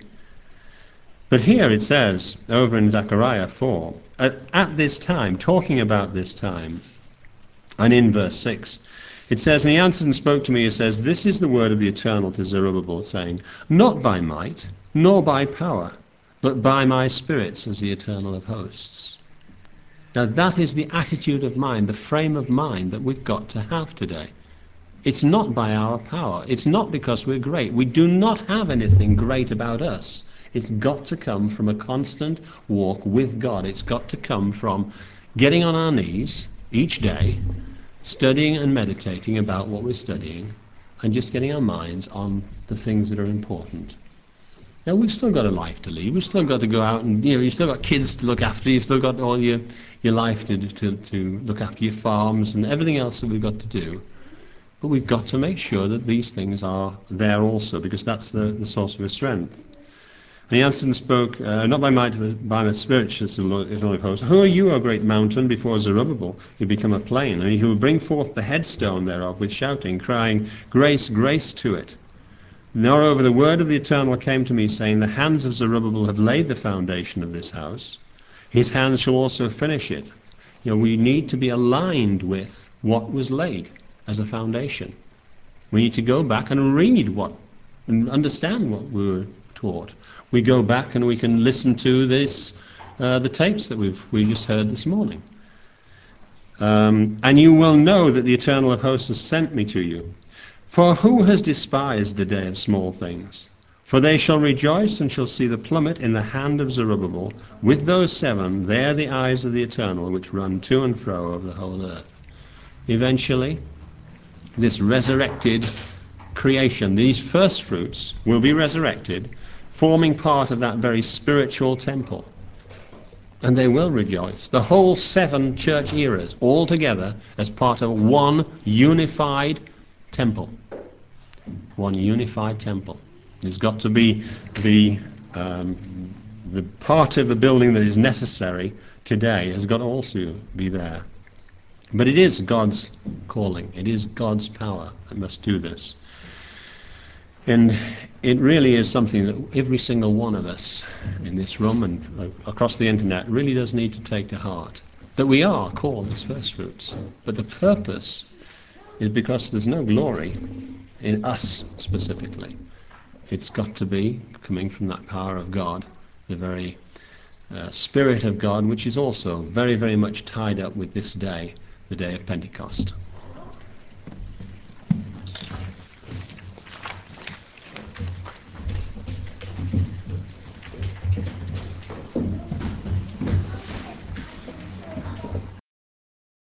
But here it says, over in Zechariah four, at, at this time, talking about this time, and in verse six, it says, and he answered and spoke to me, it says, this is the word of the Eternal to Zerubbabel, saying, not by might, nor by power, but by my Spirit, says the Eternal of hosts. Now that is the attitude of mind, the frame of mind that we've got to have today. It's not by our power. It's not because we're great. We do not have anything great about us. It's got to come from a constant walk with God. It's got to come from getting on our knees each day, studying and meditating about what we're studying, and just getting our minds on the things that are important. Now, we've still got a life to lead. We've still got to go out and, you know, you've still got kids to look after. You've still got all your, your life to, to, to look after your farms and everything else that we've got to do. But we've got to make sure that these things are there also, because that's the, the source of our strength. And he answered and spoke, uh, not by might, but by my Spirit, says the Lord of hosts. Who are you, O great mountain, before Zerubbabel? You become a plain, and he will bring forth the headstone thereof with shouting, crying, grace, grace to it. Moreover, the word of the Eternal came to me, saying, the hands of Zerubbabel have laid the foundation of this house. His hands shall also finish it. You know, we need to be aligned with what was laid as a foundation. We need to go back and read what, and understand what we were taught. We go back and we can listen to this, uh, the tapes that we've we just heard this morning. Um, and you will know that the Eternal of Hosts has sent me to you. For who has despised the day of small things? For they shall rejoice and shall see the plummet in the hand of Zerubbabel. With those seven, they are the eyes of the Eternal, which run to and fro over the whole earth. Eventually, this resurrected creation, these first fruits, will be resurrected, forming part of that very spiritual temple. And they will rejoice. The whole seven church eras, all together as part of one unified temple. One unified temple. There's got to be the um, the part of the building that is necessary today has got to also be there. But it is God's calling. It is God's power that must do this. And it really is something that every single one of us in this room and across the internet really does need to take to heart. That we are called as first fruits. But the purpose is because there's no glory in us specifically. It's got to be coming from that power of God, the very uh, Spirit of God, which is also very, very much tied up with this day, the day of Pentecost.